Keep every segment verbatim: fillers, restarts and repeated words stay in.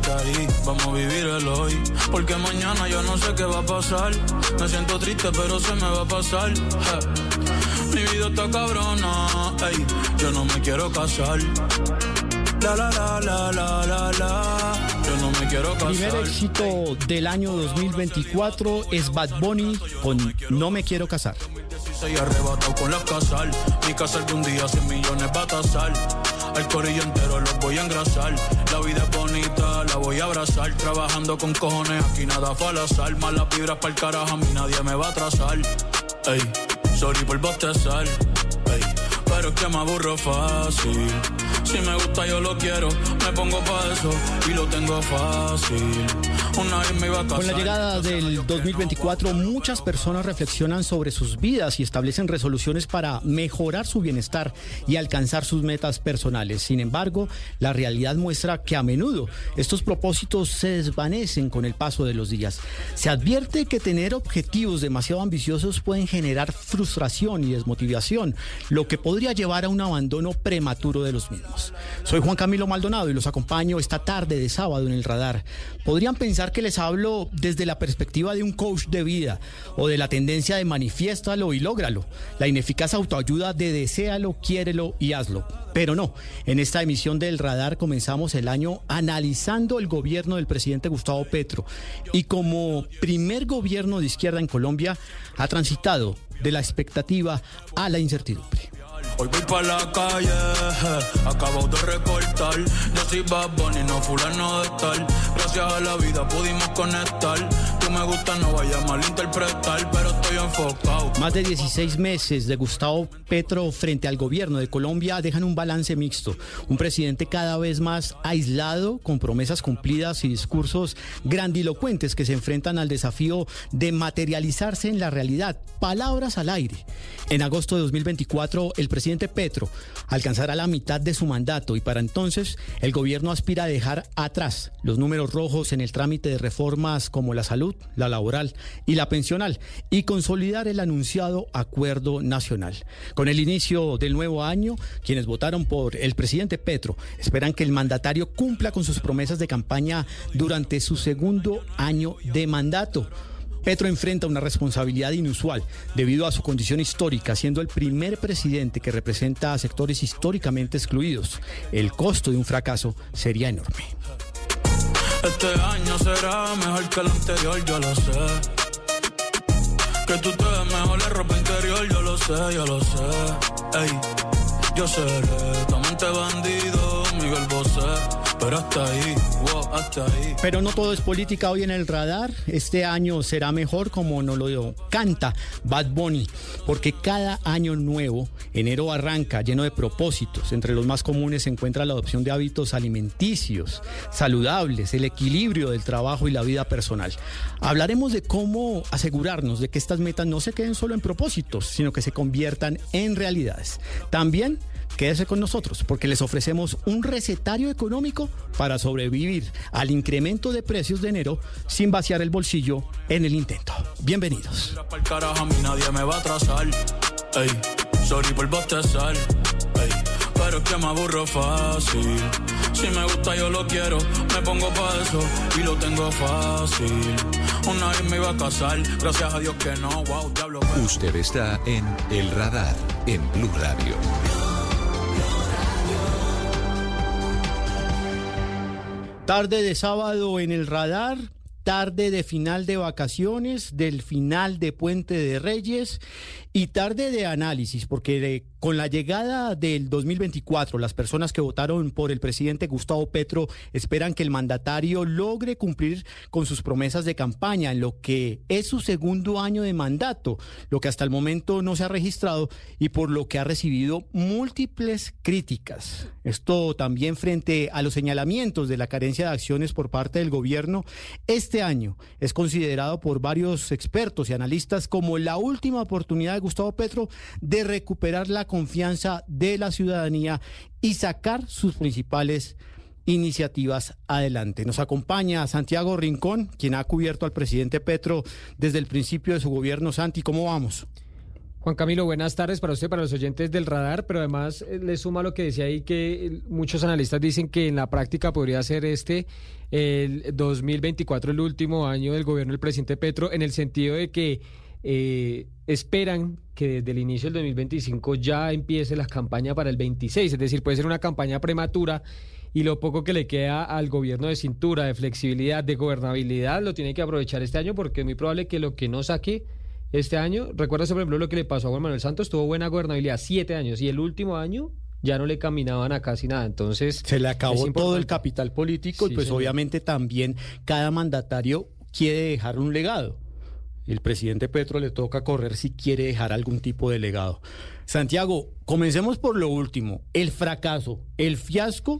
hasta ahí, vamos a vivir el hoy, porque mañana yo no sé qué va a pasar. Me siento triste pero se me va a pasar. Je. Mi vida está cabrona, ey, yo no me quiero casar. La la la la la la la, yo no me quiero casar. Primer éxito del año dos mil veinticuatro es Bad Bunny con No me quiero casar. Soy arrebatado con las casal, mi casa algún día cien millones va a tasar. Al corillo entero los voy a engrasar. La vida es bonita, la voy a abrazar. Trabajando con cojones, aquí nada fue al azar. Malas vibras pa'l carajo, a mí nadie me va a atrasar. Ey, sorry por bostezar. Ey, pero es que me aburro fácil. Si me gusta yo lo quiero, me pongo pa' eso y lo tengo fácil. Una vez me iba a casar. Con la llegada del dos mil veinticuatro, muchas personas reflexionan sobre sus vidas y establecen resoluciones para mejorar su bienestar y alcanzar sus metas personales. Sin embargo, la realidad muestra que a menudo estos propósitos se desvanecen con el paso de los días. Se advierte que tener objetivos demasiado ambiciosos pueden generar frustración y desmotivación, lo que podría llevar a un abandono prematuro de los mismos. Soy Juan Camilo Maldonado y los acompaño esta tarde de sábado en El Radar. Podrían pensar que les hablo desde la perspectiva de un coach de vida o de la tendencia de manifiéstalo y lógralo, la ineficaz autoayuda de deséalo, quiérelo y hazlo. Pero no, en esta emisión del Radar comenzamos el año analizando el gobierno del presidente Gustavo Petro y como primer gobierno de izquierda en Colombia ha transitado de la expectativa a la incertidumbre. Hoy voy pa' la calle, acabo de recortar. Yo soy Bad Bunny, no fulano de tal. Gracias a la vida pudimos conectar. Tú me gustas, no vayas a malinterpretar, pero estoy enfocado. Más de dieciséis meses de Gustavo Petro frente al gobierno de Colombia dejan un balance mixto. Un presidente cada vez más aislado, con promesas cumplidas y discursos grandilocuentes que se enfrentan al desafío de materializarse en la realidad. Palabras al aire. En agosto de dos mil veinticuatro, el presidente Petro alcanzará la mitad de su mandato y para entonces el gobierno aspira a dejar atrás los números rojos en el trámite de reformas como la salud, la laboral y la pensional y consolidar el anunciado acuerdo nacional. Con el inicio del nuevo año, quienes votaron por el presidente Petro esperan que el mandatario cumpla con sus promesas de campaña durante su segundo año de mandato. Petro enfrenta una responsabilidad inusual debido a su condición histórica, siendo el primer presidente que representa a sectores históricamente excluidos. El costo de un fracaso sería enorme. Este año será mejor que el anterior, yo lo sé. Que tú te ves mejor la ropa interior, yo lo sé, yo lo sé. Ey, yo seré tu amante bandido, Miguel Bosé. Pero hasta ahí, wow, hasta ahí. Pero no todo es política hoy en El Radar. Este año será mejor, como nos lo canta Bad Bunny, porque cada año nuevo, enero arranca lleno de propósitos. Entre los más comunes se encuentra la adopción de hábitos alimenticios, saludables, el equilibrio del trabajo y la vida personal. Hablaremos de cómo asegurarnos de que estas metas no se queden solo en propósitos, sino que se conviertan en realidades. También quédese con nosotros porque les ofrecemos un recetario económico para sobrevivir al incremento de precios de enero sin vaciar el bolsillo en el intento. Bienvenidos. A mí nadie me va a atrasar. Ey, sorry por bostezar. Ey, pero es que me aburro fácil. Si me gusta yo lo quiero, me pongo pa' eso y lo tengo fácil. Una vez me iba a casar, gracias a Dios que no, wow, diablo. Usted está en El Radar, en Blue Radio. Tarde de sábado en El Radar, tarde de final de vacaciones, del final de Puente de Reyes y tarde de análisis, porque de, con la llegada del dos mil veinticuatro, las personas que votaron por el presidente Gustavo Petro esperan que el mandatario logre cumplir con sus promesas de campaña en lo que es su segundo año de mandato, lo que hasta el momento no se ha registrado y por lo que ha recibido múltiples críticas. Esto también frente a los señalamientos de la carencia de acciones por parte del gobierno. Este año es considerado por varios expertos y analistas como la última oportunidad de Gustavo Petro de recuperar la confianza de la ciudadanía y sacar sus principales iniciativas adelante. Nos acompaña Santiago Rincón, quien ha cubierto al presidente Petro desde el principio de su gobierno. Santi, ¿cómo vamos? Juan Camilo, buenas tardes para usted, para los oyentes del Radar, pero además eh, le suma lo que decía ahí que muchos analistas dicen que en la práctica podría ser este el dos mil veinticuatro el último año del gobierno del presidente Petro, en el sentido de que eh, esperan que desde el inicio del dos mil veinticinco ya empiece la campaña para el veintiséis, es decir, puede ser una campaña prematura y lo poco que le queda al gobierno de cintura, de flexibilidad, de gobernabilidad, lo tiene que aprovechar este año porque es muy probable que lo que no saque este año, recuerda por ejemplo lo que le pasó a Juan Manuel Santos, tuvo buena gobernabilidad siete años y el último año ya no le caminaban a casi nada, entonces se le acabó todo el capital político. Sí, y pues señor. Obviamente también cada mandatario quiere dejar un legado. El presidente Petro le toca correr si quiere dejar algún tipo de legado. Santiago, comencemos por lo último, el fracaso, el fiasco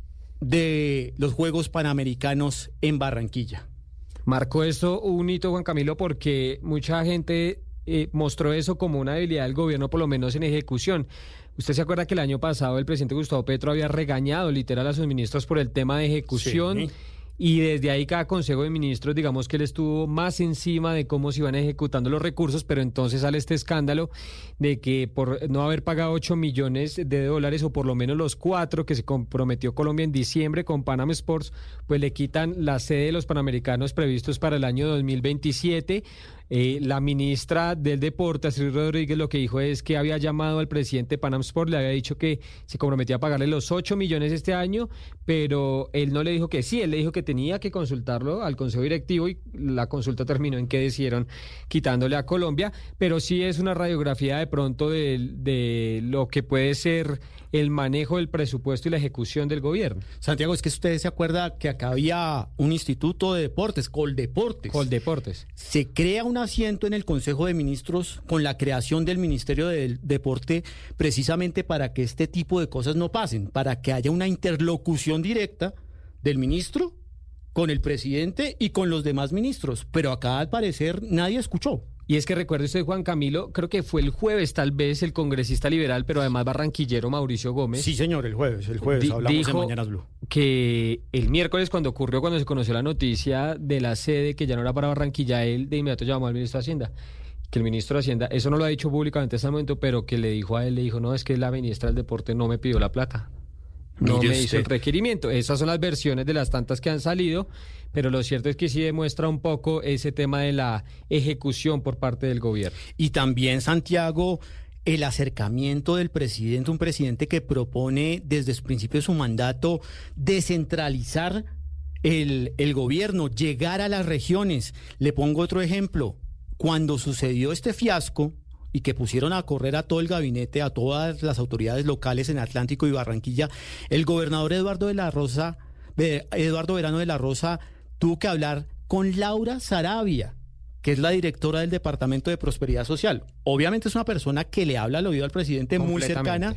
de los Juegos Panamericanos en Barranquilla. Marcó esto un hito, Juan Camilo, porque mucha gente eh, mostró eso como una debilidad del gobierno, por lo menos en ejecución. ¿Usted se acuerda que el año pasado el presidente Gustavo Petro había regañado literal a sus ministros por el tema de ejecución? Sí. Y desde ahí cada consejo de ministros, digamos que él estuvo más encima de cómo se iban ejecutando los recursos, pero entonces sale este escándalo de que por no haber pagado ocho millones de dólares, o por lo menos los cuatro que se comprometió Colombia en diciembre con Panam Sports, pues le quitan la sede de los Panamericanos previstos para el año dos mil veintisiete. Eh, la ministra del Deporte, Astrid Rodríguez, lo que dijo es que había llamado al presidente de Panam Sport, le había dicho que se comprometía a pagarle los ocho millones este año, pero él no le dijo que sí, él le dijo que tenía que consultarlo al Consejo Directivo y la consulta terminó en que decidieron quitándole a Colombia, pero sí es una radiografía de pronto de, de lo que puede ser el manejo del presupuesto y la ejecución del gobierno. Santiago, es que usted se acuerda que acá había un instituto de deportes, Coldeportes. Coldeportes. Se crea un asiento en el Consejo de Ministros con la creación del Ministerio del Deporte precisamente para que este tipo de cosas no pasen, para que haya una interlocución directa del ministro con el presidente y con los demás ministros. Pero acá al parecer nadie escuchó. Y es que recuerde usted, Juan Camilo, creo que fue el jueves tal vez el congresista liberal, pero además barranquillero Mauricio Gómez. Sí, señor, el jueves, el jueves, di- hablamos dijo en Mañanas Blue. Que el miércoles cuando ocurrió, cuando se conoció la noticia de la sede, que ya no era para Barranquilla, él de inmediato llamó al ministro de Hacienda. Que el ministro de Hacienda, eso no lo ha dicho públicamente hasta el momento, pero que le dijo a él, le dijo, no, es que la ministra del Deporte no me pidió la plata. No Mire me usted. hizo el requerimiento. Esas son las versiones de las tantas que han salido, pero lo cierto es que sí demuestra un poco ese tema de la ejecución por parte del gobierno. Y también, Santiago, el acercamiento del presidente, un presidente que propone desde el principio de su mandato descentralizar el, el gobierno, llegar a las regiones. Le pongo otro ejemplo. Cuando sucedió este fiasco y que pusieron a correr a todo el gabinete, a todas las autoridades locales en Atlántico y Barranquilla, el gobernador Eduardo de la Rosa, Eduardo Verano de la Rosa, tuvo que hablar con Laura Saravia, que es la directora del Departamento de Prosperidad Social. Obviamente es una persona que le habla al oído al presidente, muy cercana,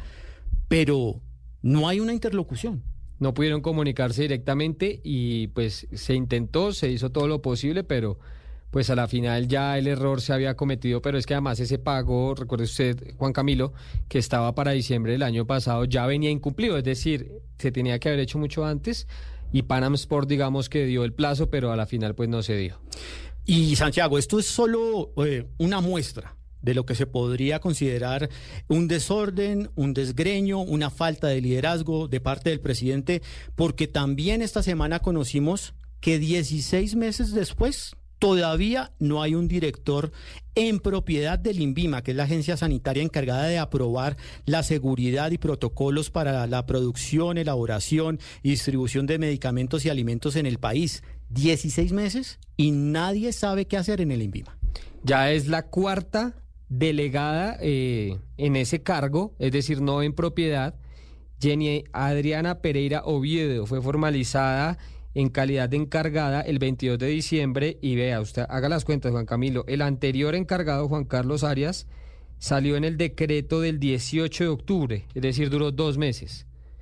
pero no hay una interlocución. No pudieron comunicarse directamente y pues se intentó, se hizo todo lo posible, pero pues a la final ya el error se había cometido, pero es que además ese pago, recuerde usted, Juan Camilo, que estaba para diciembre del año pasado, ya venía incumplido, es decir, se tenía que haber hecho mucho antes y Panam Sport, digamos que dio el plazo, pero a la final pues no se dio. Y Santiago, esto es solo eh, una muestra de lo que se podría considerar un desorden, un desgreño, una falta de liderazgo de parte del presidente, porque también esta semana conocimos que dieciséis meses después todavía no hay un director en propiedad del INVIMA, que es la agencia sanitaria encargada de aprobar la seguridad y protocolos para la producción, elaboración y distribución de medicamentos y alimentos en el país. dieciséis meses y nadie sabe qué hacer en el INVIMA. Ya es la cuarta delegada eh, en ese cargo, es decir, no en propiedad. Jenny Adriana Pereira Oviedo fue formalizada en calidad de encargada el veintidós de diciembre y vea, usted haga las cuentas, Juan Camilo, el anterior encargado, Juan Carlos Arias, salió en el decreto del dieciocho de octubre, es decir, duró dos meses.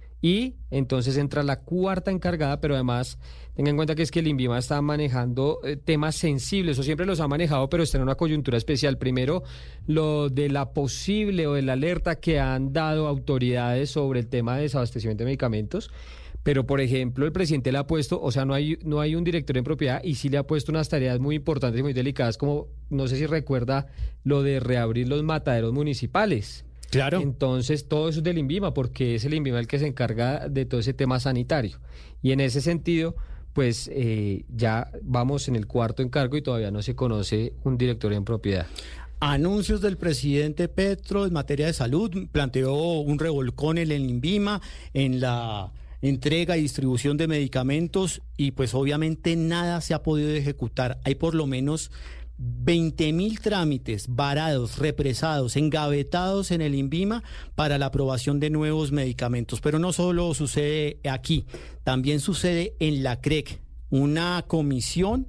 Y entonces entra la cuarta encargada, pero además tenga en cuenta que es que el INVIMA está manejando eh, temas sensibles, o siempre los ha manejado, pero está en una coyuntura especial. Primero, lo de la posible o de la alerta que han dado autoridades sobre el tema de desabastecimiento de medicamentos, Pero, por ejemplo, el presidente le ha puesto, o sea, no hay, no hay un director en propiedad y sí le ha puesto unas tareas muy importantes y muy delicadas, como, no sé si recuerda, lo de reabrir los mataderos municipales. Claro. Entonces, todo eso es del INVIMA, porque es el INVIMA el que se encarga de todo ese tema sanitario. Y en ese sentido, pues eh, ya vamos en el cuarto encargo y todavía no se conoce un director en propiedad. Anuncios del presidente Petro en materia de salud, planteó un revolcón en el INVIMA, en la entrega y distribución de medicamentos y pues obviamente nada se ha podido ejecutar. Hay por lo menos veinte mil trámites varados, represados, engavetados en el INVIMA para la aprobación de nuevos medicamentos. Pero no solo sucede aquí, también sucede en la C R E C, una comisión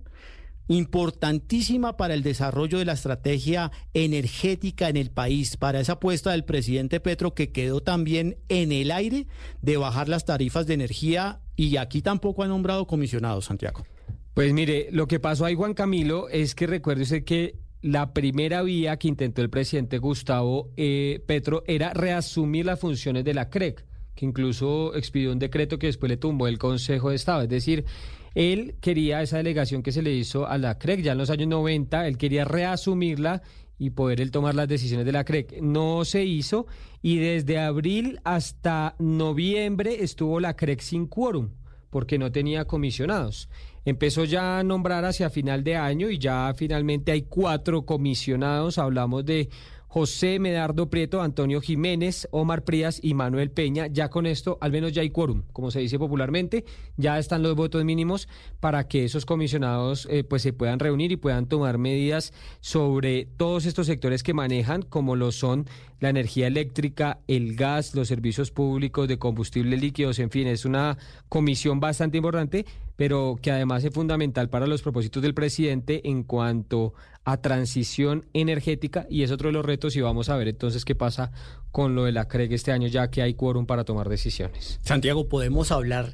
importantísima para el desarrollo de la estrategia energética en el país, para esa apuesta del presidente Petro que quedó también en el aire de bajar las tarifas de energía, y aquí tampoco ha nombrado comisionados, Santiago. Pues mire, lo que pasó ahí, Juan Camilo, es que recuerde usted que la primera vía que intentó el presidente Gustavo eh, Petro era reasumir las funciones de la C R E C, que incluso expidió un decreto que después le tumbó el Consejo de Estado, es decir, él quería esa delegación que se le hizo a la C R E C ya en los años noventa, él quería reasumirla y poder él tomar las decisiones de la C R E C. No se hizo y desde abril hasta noviembre estuvo la C R E C sin quórum porque no tenía comisionados. Empezó ya a nombrar hacia final de año y ya finalmente hay cuatro comisionados. Hablamos de José Medardo Prieto, Antonio Jiménez, Omar Prías y Manuel Peña. Ya con esto, al menos ya hay quórum, como se dice popularmente, ya están los votos mínimos para que esos comisionados eh, pues se puedan reunir y puedan tomar medidas sobre todos estos sectores que manejan, como lo son la energía eléctrica, el gas, los servicios públicos de combustibles líquidos, en fin, es una comisión bastante importante, pero que además es fundamental para los propósitos del presidente en cuanto a transición energética, y es otro de los retos, y vamos a ver entonces qué pasa con lo de la C R E C este año, ya que hay quórum para tomar decisiones. Santiago, ¿podemos hablar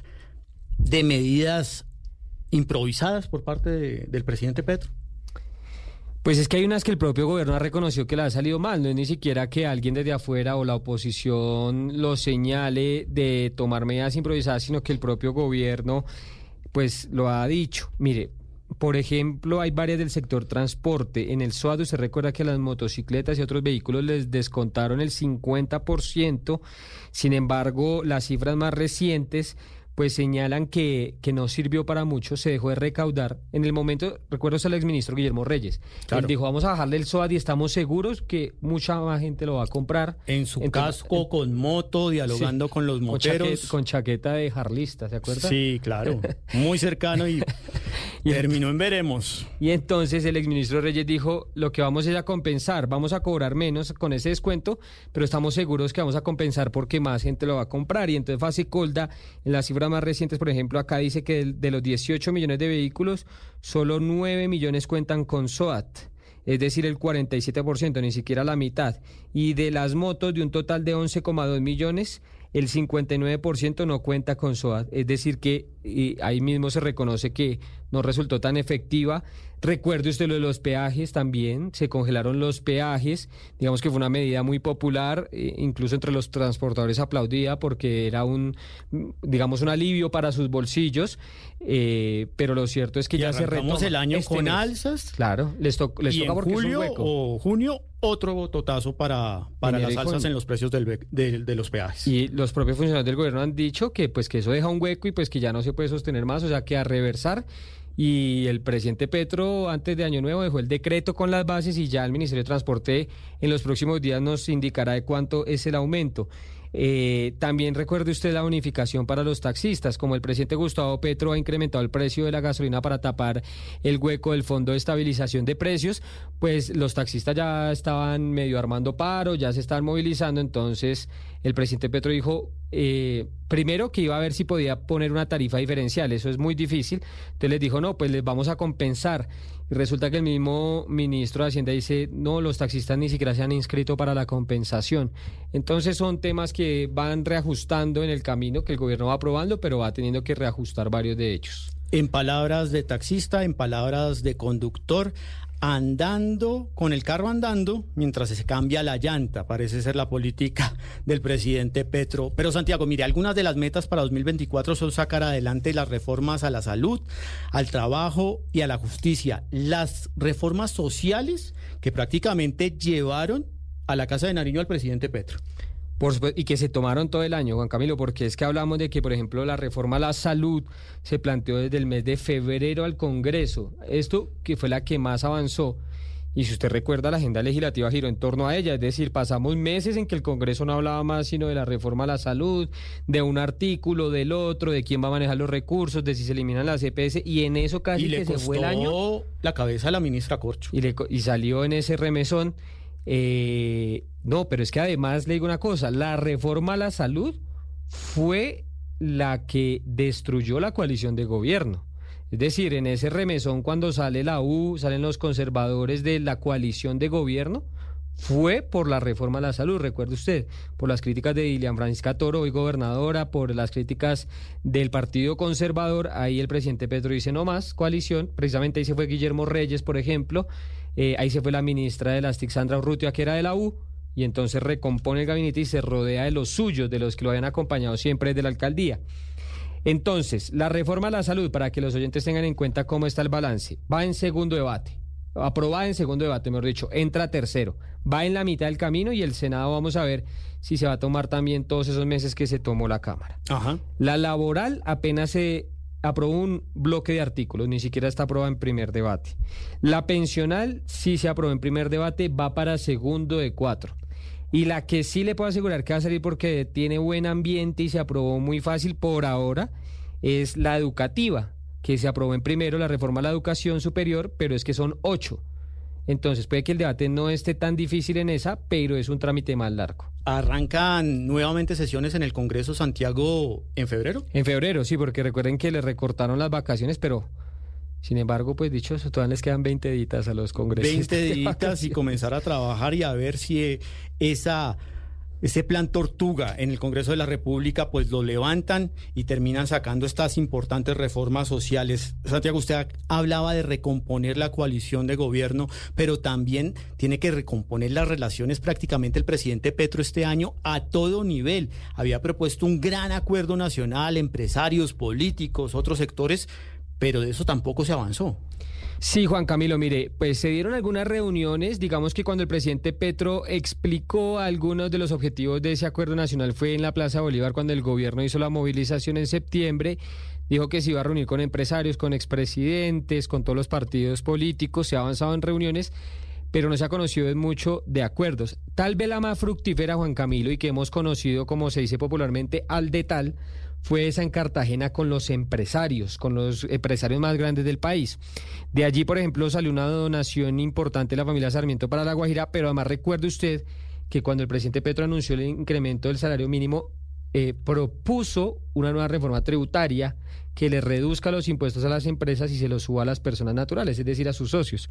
de medidas improvisadas por parte de, del presidente Petro? Pues es que hay unas que el propio gobierno ha reconocido que le ha salido mal, no es ni siquiera que alguien desde afuera o la oposición lo señale de tomar medidas improvisadas, sino que el propio gobierno pues lo ha dicho. Mire, por ejemplo, hay varias del sector transporte. En el SOAT usted recuerda que a las motocicletas y otros vehículos les descontaron el cincuenta por ciento, sin embargo, las cifras más recientes pues señalan que, que no sirvió para mucho, se dejó de recaudar. En el momento, recuerdo al exministro Guillermo Reyes, claro. Él dijo, vamos a bajarle el SOAT y estamos seguros que mucha más gente lo va a comprar. En su Entonces, casco, con moto, dialogando sí, con los moteros. Con chaqueta, con chaqueta de jarlista, ¿se acuerda? Sí, claro, muy cercano y, y terminó en veremos. Y entonces el exministro Reyes dijo, lo que vamos es a compensar, vamos a cobrar menos con ese descuento, pero estamos seguros que vamos a compensar porque más gente lo va a comprar. Y entonces Fasicolda, en la cifra más recientes, por ejemplo, acá dice que de, de los dieciocho millones de vehículos, solo nueve millones cuentan con SOAT, es decir, el cuarenta y siete por ciento, ni siquiera la mitad. Y de las motos, de un total de once coma dos millones, el cincuenta y nueve por ciento no cuenta con SOAT, es decir que y ahí mismo se reconoce que no resultó tan efectiva. Recuerde usted lo de los peajes también, se congelaron los peajes, digamos que fue una medida muy popular, eh, incluso entre los transportadores aplaudida porque era un, digamos, un alivio para sus bolsillos, eh, pero lo cierto es que y ya se retoma el año este con mes. Alzas. Claro, les, to les y toca en porque julio es un hueco. o junio otro bototazo para, para las alzas en los precios del, de, de los peajes. Y los propios funcionarios del gobierno han dicho que pues que eso deja un hueco y pues que ya no se puede sostener más, o sea que a reversar. Y el presidente Petro antes de Año Nuevo dejó el decreto con las bases y ya el Ministerio de Transporte en los próximos días nos indicará de cuánto es el aumento. Eh, también recuerde usted la unificación para los taxistas, como el presidente Gustavo Petro ha incrementado el precio de la gasolina para tapar el hueco del Fondo de Estabilización de Precios, pues los taxistas ya estaban medio armando paro, ya se estaban movilizando, entonces el presidente Petro dijo eh, primero que iba a ver si podía poner una tarifa diferencial, eso es muy difícil, entonces les dijo no, pues les vamos a compensar. Y resulta que el mismo ministro de Hacienda dice, no, los taxistas ni siquiera se han inscrito para la compensación. Entonces son temas que van reajustando en el camino, que el gobierno va aprobando, pero va teniendo que reajustar varios de ellos. En palabras de taxista, en palabras de conductor, andando, con el carro andando, mientras se cambia la llanta. Parece ser la política del presidente Petro. Pero Santiago, mire, algunas de las metas para dos mil veinticuatro son sacar adelante las reformas a la salud, al trabajo y a la justicia. Las reformas sociales que prácticamente llevaron a la Casa de Nariño al presidente Petro. Por supuesto, y que se tomaron todo el año, Juan Camilo, porque es que hablamos de que, por ejemplo, la reforma a la salud se planteó desde el mes de febrero al Congreso. Esto que fue la que más avanzó. Y si usted recuerda, la agenda legislativa giró en torno a ella. Es decir, pasamos meses en que el Congreso no hablaba más sino de la reforma a la salud, de un artículo, del otro, de quién va a manejar los recursos, de si se eliminan las E P S. Y en eso casi que se fue el año. Y le costó la cabeza a la ministra Corcho. Y, le, y salió en ese remesón. Eh, no, pero es que además le digo una cosa, la reforma a la salud fue la que destruyó la coalición de gobierno. Es decir, en ese remesón cuando sale la U, salen los conservadores de la coalición de gobierno, fue por la reforma a la salud, recuerde usted, por las críticas de Dilian Francisca Toro, hoy gobernadora, por las críticas del Partido Conservador. Ahí el presidente Petro dice no más coalición, precisamente ahí se fue Guillermo Reyes, por ejemplo. Eh, ahí se fue la ministra de las T I C, Sandra Urrutia, que era de la U, y entonces recompone el gabinete y se rodea de los suyos, de los que lo habían acompañado siempre desde la alcaldía. Entonces, la reforma a la salud, para que los oyentes tengan en cuenta cómo está el balance, va en segundo debate, aprobada en segundo debate, mejor dicho, entra tercero, va en la mitad del camino y el Senado vamos a ver si se va a tomar también todos esos meses que se tomó la Cámara. Ajá. La laboral apenas se aprobó un bloque de artículos, ni siquiera está aprobada en primer debate. La pensional sí se aprobó en primer debate, va para segundo de cuatro. Y la que sí le puedo asegurar que va a salir porque tiene buen ambiente y se aprobó muy fácil por ahora es la educativa, que se aprobó en primero, la reforma a la educación superior, pero es que son ocho. Entonces puede que el debate no esté tan difícil en esa, pero es un trámite más largo. ¿Arrancan nuevamente sesiones en el Congreso, Santiago, en febrero? En febrero, sí, porque recuerden que le recortaron las vacaciones, pero sin embargo, pues dicho eso, todavía les quedan veinte días a los congresistas. veinte días y comenzar a trabajar y a ver si esa... Ese plan Tortuga en el Congreso de la República, pues lo levantan y terminan sacando estas importantes reformas sociales. Santiago, usted hablaba de recomponer la coalición de gobierno, pero también tiene que recomponer las relaciones prácticamente el presidente Petro este año a todo nivel. Había propuesto un gran acuerdo nacional, empresarios, políticos, otros sectores, pero de eso tampoco se avanzó. Sí, Juan Camilo, mire, pues se dieron algunas reuniones, digamos que cuando el presidente Petro explicó algunos de los objetivos de ese acuerdo nacional fue en la Plaza Bolívar cuando el gobierno hizo la movilización en septiembre, dijo que se iba a reunir con empresarios, con expresidentes, con todos los partidos políticos, se ha avanzado en reuniones, pero no se ha conocido mucho de acuerdos. Tal vez la más fructífera, Juan Camilo, y que hemos conocido, como se dice popularmente, al de tal, fue esa en Cartagena con los empresarios, con los empresarios más grandes del país. De allí, por ejemplo, salió una donación importante de la familia Sarmiento para La Guajira, pero además recuerde usted que cuando el presidente Petro anunció el incremento del salario mínimo, eh, propuso una nueva reforma tributaria que le reduzca los impuestos a las empresas y se los suba a las personas naturales, es decir, a sus socios.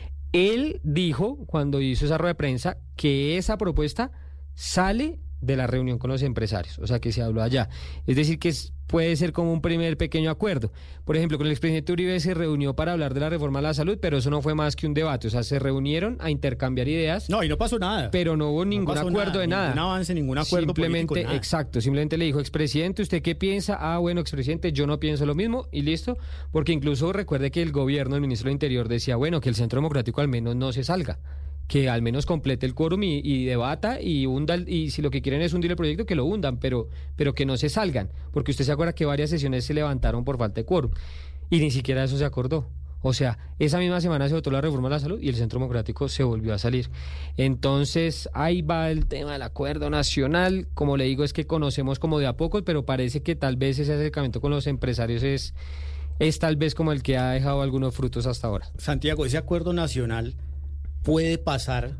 Él dijo, cuando hizo esa rueda de prensa, que esa propuesta sale de la reunión con los empresarios, o sea que se habló allá. Es decir, que es, puede ser como un primer pequeño acuerdo. Por ejemplo, con el expresidente Uribe se reunió para hablar de la reforma a la salud, pero eso no fue más que un debate, o sea, se reunieron a intercambiar ideas. No, y no pasó nada. Pero no hubo ningún no acuerdo nada, de nada. Ningún avance, ningún acuerdo simplemente, político, nada. Exacto, simplemente le dijo, expresidente, ¿usted qué piensa? Ah, bueno, expresidente, yo no pienso lo mismo, y listo, porque incluso recuerde que el gobierno, el ministro del Interior decía, bueno, que el Centro Democrático al menos no se salga, que al menos complete el quórum y, y debata y hunda, y si lo que quieren es hundir el proyecto, que lo hundan, pero, pero que no se salgan, porque usted se acuerda que varias sesiones se levantaron por falta de quórum, y ni siquiera eso se acordó. O sea, esa misma semana se votó la reforma a la salud y el Centro Democrático se volvió a salir. Entonces, ahí va el tema del acuerdo nacional. Como le digo, es que conocemos como de a poco, pero parece que tal vez ese acercamiento con los empresarios es, es tal vez como el que ha dejado algunos frutos hasta ahora. Santiago, ese acuerdo nacional puede pasar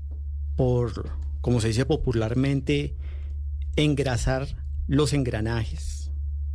por, como se dice popularmente, engrasar los engranajes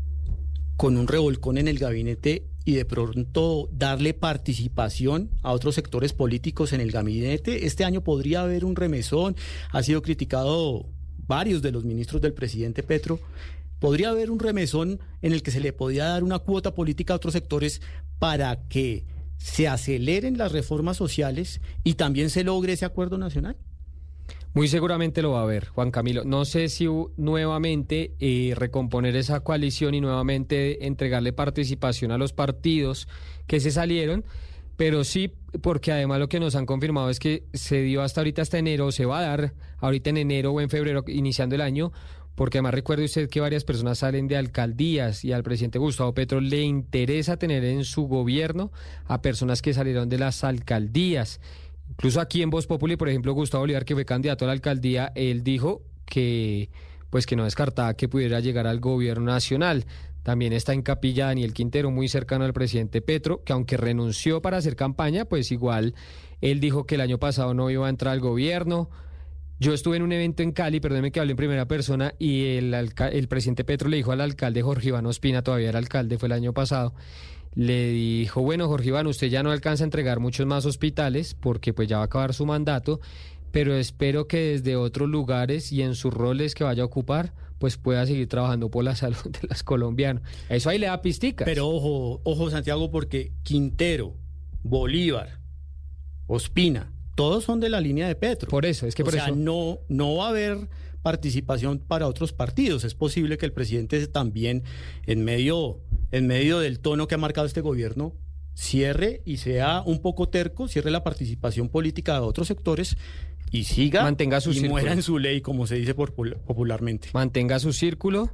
con un revolcón en el gabinete y de pronto darle participación a otros sectores políticos en el gabinete. Este año podría haber un remesón, ha sido criticado varios de los ministros del presidente Petro. Podría haber un remesón en el que se le podía dar una cuota política a otros sectores para que se aceleren las reformas sociales y también se logre ese acuerdo nacional? Muy seguramente lo va a haber, Juan Camilo. No sé si uh, nuevamente eh, recomponer esa coalición y nuevamente entregarle participación a los partidos que se salieron, pero sí, porque además lo que nos han confirmado es que se dio hasta ahorita, hasta enero, se va a dar ahorita en enero o en febrero, iniciando el año, porque además recuerde usted que varias personas salen de alcaldías y al presidente Gustavo Petro le interesa tener en su gobierno a personas que salieron de las alcaldías. Incluso aquí en Voz Populi, por ejemplo, Gustavo Bolívar, que fue candidato a la alcaldía, él dijo que pues que no descartaba que pudiera llegar al gobierno nacional. También está en Capilla Daniel Quintero, muy cercano al presidente Petro, que aunque renunció para hacer campaña, pues igual él dijo que el año pasado no iba a entrar al gobierno. Yo estuve en un evento en Cali, perdóneme que hable en primera persona, y el, alca- el presidente Petro le dijo al alcalde Jorge Iván Ospina, todavía era alcalde, fue el año pasado, le dijo, bueno, Jorge Iván, usted ya no alcanza a entregar muchos más hospitales porque pues ya va a acabar su mandato, pero espero que desde otros lugares y en sus roles que vaya a ocupar, pues pueda seguir trabajando por la salud de los colombianos. Eso ahí le da pisticas. Pero ojo, ojo Santiago, porque Quintero, Bolívar, Ospina, todos son de la línea de Petro. Por eso, es que o por sea, eso... no, no va a haber participación para otros partidos. Es posible que el presidente también, en medio, en medio del tono que ha marcado este gobierno, cierre y sea un poco terco, cierre la participación política de otros sectores y siga Mantenga su y círculo. muera en su ley, como se dice popul- popularmente. Mantenga su círculo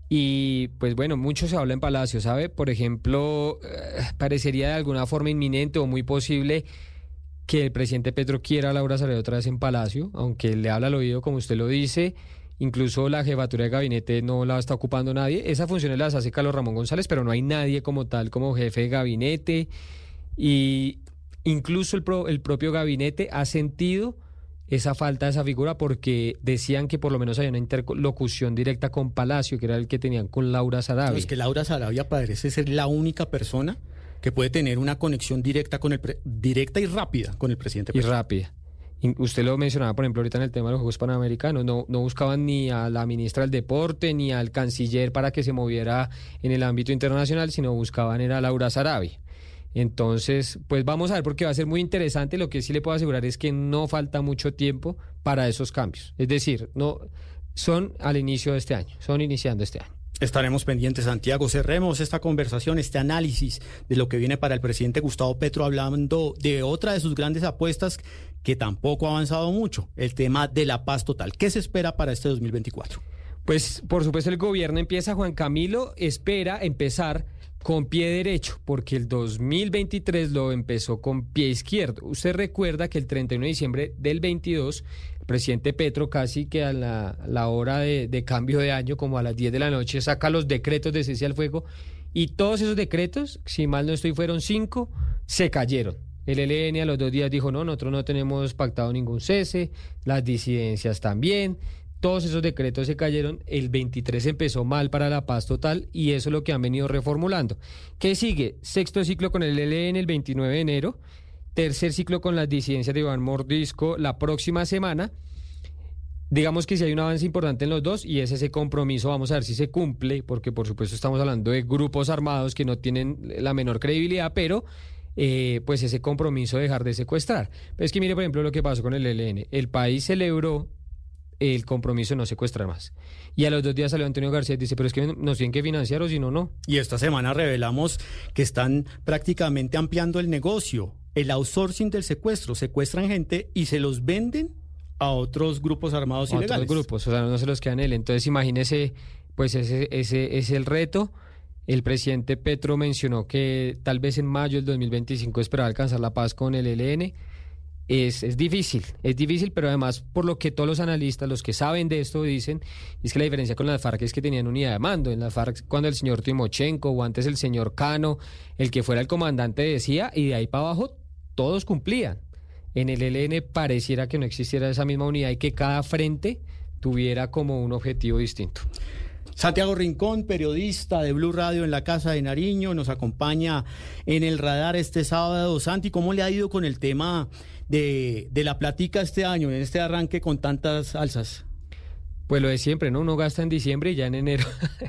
y pues bueno, mucho se habla en Palacio, ¿sabe? Por ejemplo, eh, parecería de alguna forma inminente o muy posible que el presidente Petro quiera a Laura Sarabia otra vez en Palacio, aunque le habla al oído, como usted lo dice. Incluso la jefatura de gabinete no la está ocupando nadie. Esas funciones las hace Carlos Ramón González, pero no hay nadie como tal como jefe de gabinete. Y incluso el, pro, el propio gabinete ha sentido esa falta de esa figura porque decían que por lo menos había una interlocución directa con Palacio, que era el que tenían con Laura Sarabia. No, es que Laura Sarabia parece ser la única persona que puede tener una conexión directa con el pre- directa y rápida con el presidente Y Petro. rápida. Y usted lo mencionaba, por ejemplo, ahorita en el tema de los Juegos Panamericanos, no, no buscaban ni a la ministra del Deporte ni al canciller para que se moviera en el ámbito internacional, sino buscaban era a Laura Sarabia. Entonces, pues vamos a ver porque va a ser muy interesante. Lo que sí le puedo asegurar es que no falta mucho tiempo para esos cambios. Es decir, no son al inicio de este año, son iniciando este año. Estaremos pendientes, Santiago. Cerremos esta conversación, este análisis de lo que viene para el presidente Gustavo Petro, hablando de otra de sus grandes apuestas que tampoco ha avanzado mucho, el tema de la paz total. ¿Qué se espera para este dos mil veinticuatro? Pues, por supuesto, el gobierno empieza, Juan Camilo, espera empezar con pie derecho, porque el dos mil veintitrés lo empezó con pie izquierdo. Usted recuerda que el treinta y uno de diciembre del veintidós, el presidente Petro casi que a la, la hora de, de cambio de año, como a las diez de la noche, saca los decretos de cese al fuego y todos esos decretos, si mal no estoy, fueron cinco, se cayeron. El E L N a los dos días dijo, no, nosotros no tenemos pactado ningún cese, las disidencias también. Todos esos decretos se cayeron, el veintitrés empezó mal para la paz total y eso es lo que han venido reformulando. ¿Qué sigue? Sexto ciclo con el E L N el veintinueve de enero, tercer ciclo con las disidencias de Iván Mordisco la próxima semana. Digamos que si hay un avance importante en los dos y es ese compromiso, vamos a ver si se cumple, porque por supuesto estamos hablando de grupos armados que no tienen la menor credibilidad, pero eh, pues ese compromiso de dejar de secuestrar. Pero es que mire por ejemplo lo que pasó con el E L N, el país celebró el compromiso de no secuestrar más. Y a los dos días salió Antonio García y dice, pero es que nos tienen que financiar o si no, no. Y esta semana revelamos que están prácticamente ampliando el negocio, el outsourcing del secuestro. Secuestran gente y se los venden a otros grupos armados A ilegales. otros grupos, o sea, no se los quedan él. Entonces imagínese, pues ese, ese es el reto. El presidente Petro mencionó que tal vez en mayo del dos mil veinticinco esperaba alcanzar la paz con el E L N. Es, es difícil, es difícil, pero además por lo que todos los analistas, los que saben de esto dicen, es que la diferencia con las FARC es que tenían unidad de mando. En las FARC cuando el señor Timochenko o antes el señor Cano, el que fuera el comandante decía y de ahí para abajo todos cumplían. En el E L N pareciera que no existiera esa misma unidad y que cada frente tuviera como un objetivo distinto. Santiago Rincón, periodista de Blue Radio en la Casa de Nariño, nos acompaña en el radar este sábado. Santi, ¿cómo le ha ido con el tema de, de la platica este año, en este arranque con tantas alzas? Pues lo de siempre, ¿no? Uno gasta en diciembre y ya en enero,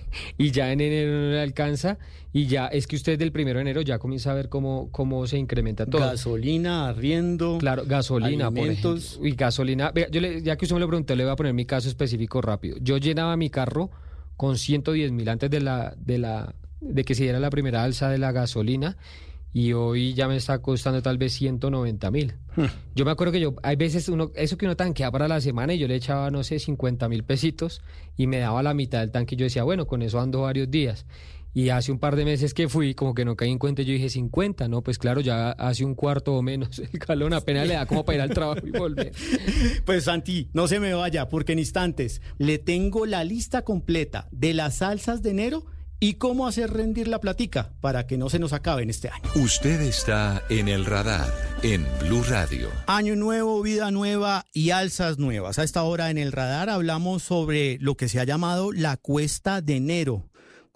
y ya en enero no le alcanza, y ya es que usted del primero de enero ya comienza a ver cómo, cómo se incrementa todo. Gasolina, arriendo. Claro, gasolina, alimentos. por ejemplo. Y gasolina, vea, yo le, ya que usted me lo preguntó, le voy a poner mi caso específico rápido. Yo llenaba mi carro con ciento diez mil antes de la, de la, de que se diera la primera alza de la gasolina, y hoy ya me está costando tal vez ciento noventa mil. Hmm. Yo me acuerdo que yo, hay veces uno, eso que uno tanquea para la semana y yo le echaba, no sé, cincuenta mil pesitos y me daba la mitad del tanque y yo decía, bueno, con eso ando varios días. Y hace un par de meses que fui, como que no caí en cuenta, yo dije cincuenta, no, pues claro, ya hace un cuarto o menos el galón, apenas le da como para ir al trabajo y volver. Pues Santi, no se me vaya, porque en instantes le tengo la lista completa de las salsas de enero y cómo hacer rendir la platica para que no se nos acabe en este año. Usted está en el radar en Blue Radio. Año nuevo, vida nueva y alzas nuevas. A esta hora en el radar hablamos sobre lo que se ha llamado la cuesta de enero.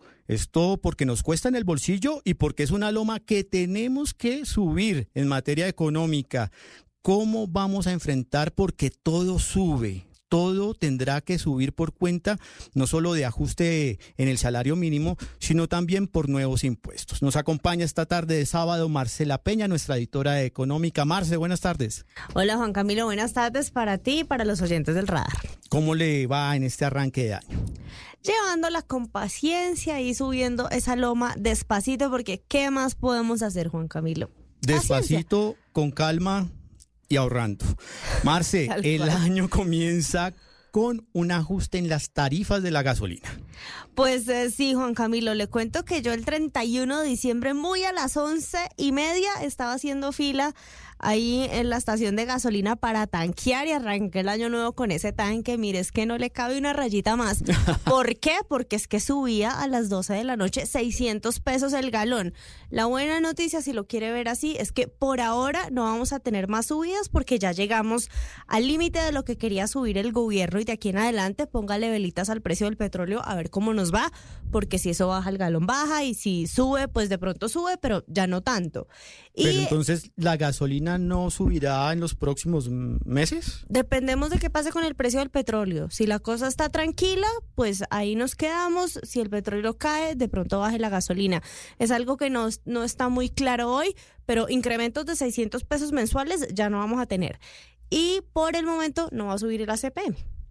Esto porque nos cuesta en el bolsillo y porque es una loma que tenemos que subir en materia económica. ¿Cómo vamos a enfrentar? Porque todo sube. Todo tendrá que subir por cuenta, no solo de ajuste en el salario mínimo, sino también por nuevos impuestos. Nos acompaña esta tarde de sábado Marcela Peña, nuestra editora económica. Marce, buenas tardes. Hola Juan Camilo, buenas tardes para ti y para los oyentes del radar. ¿Cómo le va en este arranque de año? Llevándola con paciencia y subiendo esa loma despacito, porque ¿qué más podemos hacer, Juan Camilo? Despacito, paciencia. Con calma y ahorrando. Marce, el año comienza con un ajuste en las tarifas de la gasolina. Pues eh, sí, Juan Camilo, le cuento que yo el treinta y uno de diciembre, muy a las once y media, estaba haciendo fila ahí en la estación de gasolina para tanquear y arranqué el año nuevo con ese tanque. Mire, es que no le cabe una rayita más. ¿Por qué? Porque es que subía a las doce de la noche seiscientos pesos el galón. La buena noticia, si lo quiere ver así, es que por ahora no vamos a tener más subidas porque ya llegamos al límite de lo que quería subir el gobierno, y de aquí en adelante póngale velitas al precio del petróleo a ver cómo nos va, porque si eso baja el galón baja, y si sube pues de pronto sube, pero ya no tanto. Pero y entonces la gasolina no subirá en los próximos meses. Dependemos de qué pase con el precio del petróleo. Si la cosa está tranquila, pues ahí nos quedamos. Si el petróleo cae, de pronto baje la gasolina. Es algo que no, no está muy claro hoy, pero incrementos de seiscientos pesos mensuales ya no vamos a tener. Y por el momento no va a subir el A C P.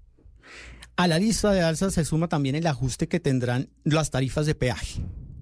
A la lista de alzas se suma también el ajuste que tendrán las tarifas de peaje.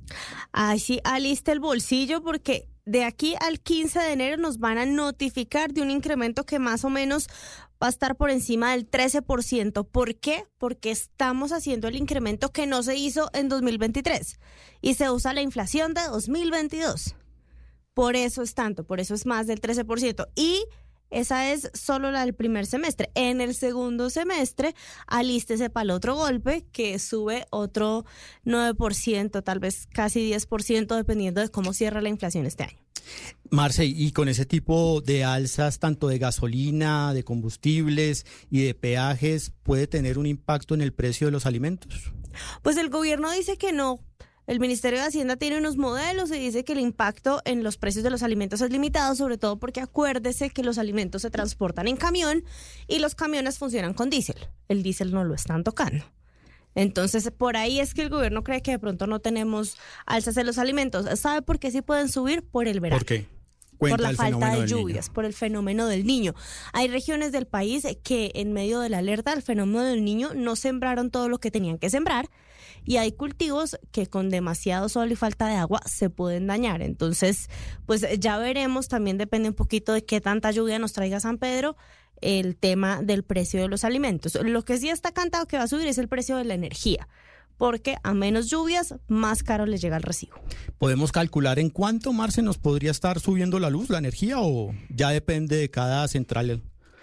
Ay, sí, alista el bolsillo, porque de aquí al quince de enero nos van a notificar de un incremento que más o menos va a estar por encima del trece por ciento. ¿Por qué? Porque estamos haciendo el incremento que no se hizo en dos mil veintitrés y se usa la inflación de dos mil veintidós. Por eso es tanto, por eso es más del trece por ciento. Y esa es solo la del primer semestre. En el segundo semestre, alístese para el otro golpe, que sube otro nueve por ciento, tal vez casi diez por ciento, dependiendo de cómo cierra la inflación este año. Marce, y con ese tipo de alzas, tanto de gasolina, de combustibles y de peajes, ¿puede tener un impacto en el precio de los alimentos? Pues el gobierno dice que no. El Ministerio de Hacienda tiene unos modelos y dice que el impacto en los precios de los alimentos es limitado, sobre todo porque acuérdese que los alimentos se transportan en camión y los camiones funcionan con diésel. El diésel no lo están tocando. Entonces, por ahí es que el gobierno cree que de pronto no tenemos alzas en los alimentos. ¿Sabe por qué sí pueden subir? Por el verano. ¿Por qué? Por la falta de lluvias, por el fenómeno del Niño. Hay regiones del país que en medio de la alerta del fenómeno del Niño no sembraron todo lo que tenían que sembrar, y hay cultivos que con demasiado sol y falta de agua se pueden dañar. Entonces, pues ya veremos, también depende un poquito de qué tanta lluvia nos traiga San Pedro, el tema del precio de los alimentos. Lo que sí está cantado que va a subir es el precio de la energía, porque a menos lluvias, más caro les llega el recibo. ¿Podemos calcular en cuánto, Marce, nos podría estar subiendo la luz, la energía, o ya depende de cada central?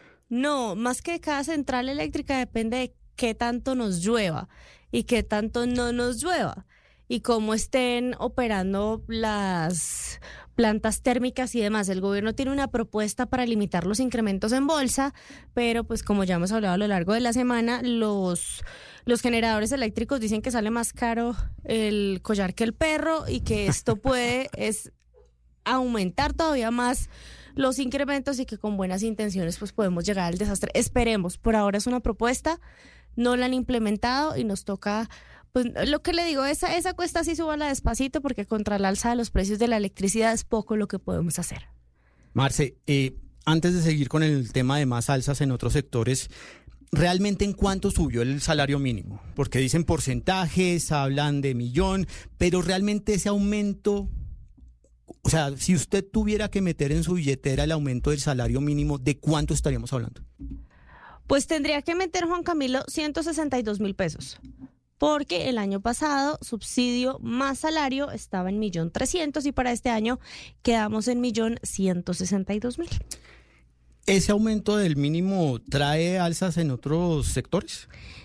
No, más que de cada central eléctrica, depende de qué tanto nos llueva y qué tanto no nos llueva, y cómo estén operando las plantas térmicas y demás. El gobierno tiene una propuesta para limitar los incrementos en bolsa, pero pues como ya hemos hablado a lo largo de la semana, los, los generadores eléctricos dicen que sale más caro el collar que el perro, y que esto puede es aumentar todavía más los incrementos, y que con buenas intenciones pues podemos llegar al desastre. Esperemos, por ahora es una propuesta, no la han implementado y nos toca, pues lo que le digo, esa, esa cuesta sí súbala despacito porque contra el alza de los precios de la electricidad es poco lo que podemos hacer. Marce, eh, antes de seguir con el tema de más alzas en otros sectores, ¿realmente en cuánto subió el salario mínimo? Porque dicen porcentajes, hablan de millón, pero realmente ese aumento, o sea, si usted tuviera que meter en su billetera el aumento del salario mínimo, ¿de cuánto estaríamos hablando? Pues tendría que meter, Juan Camilo, ciento sesenta y dos mil pesos. Porque el año pasado subsidio más salario estaba en millón trescientos y para este año quedamos en millón ciento sesenta y dos mil. ¿Ese aumento del mínimo trae alzas en otros sectores?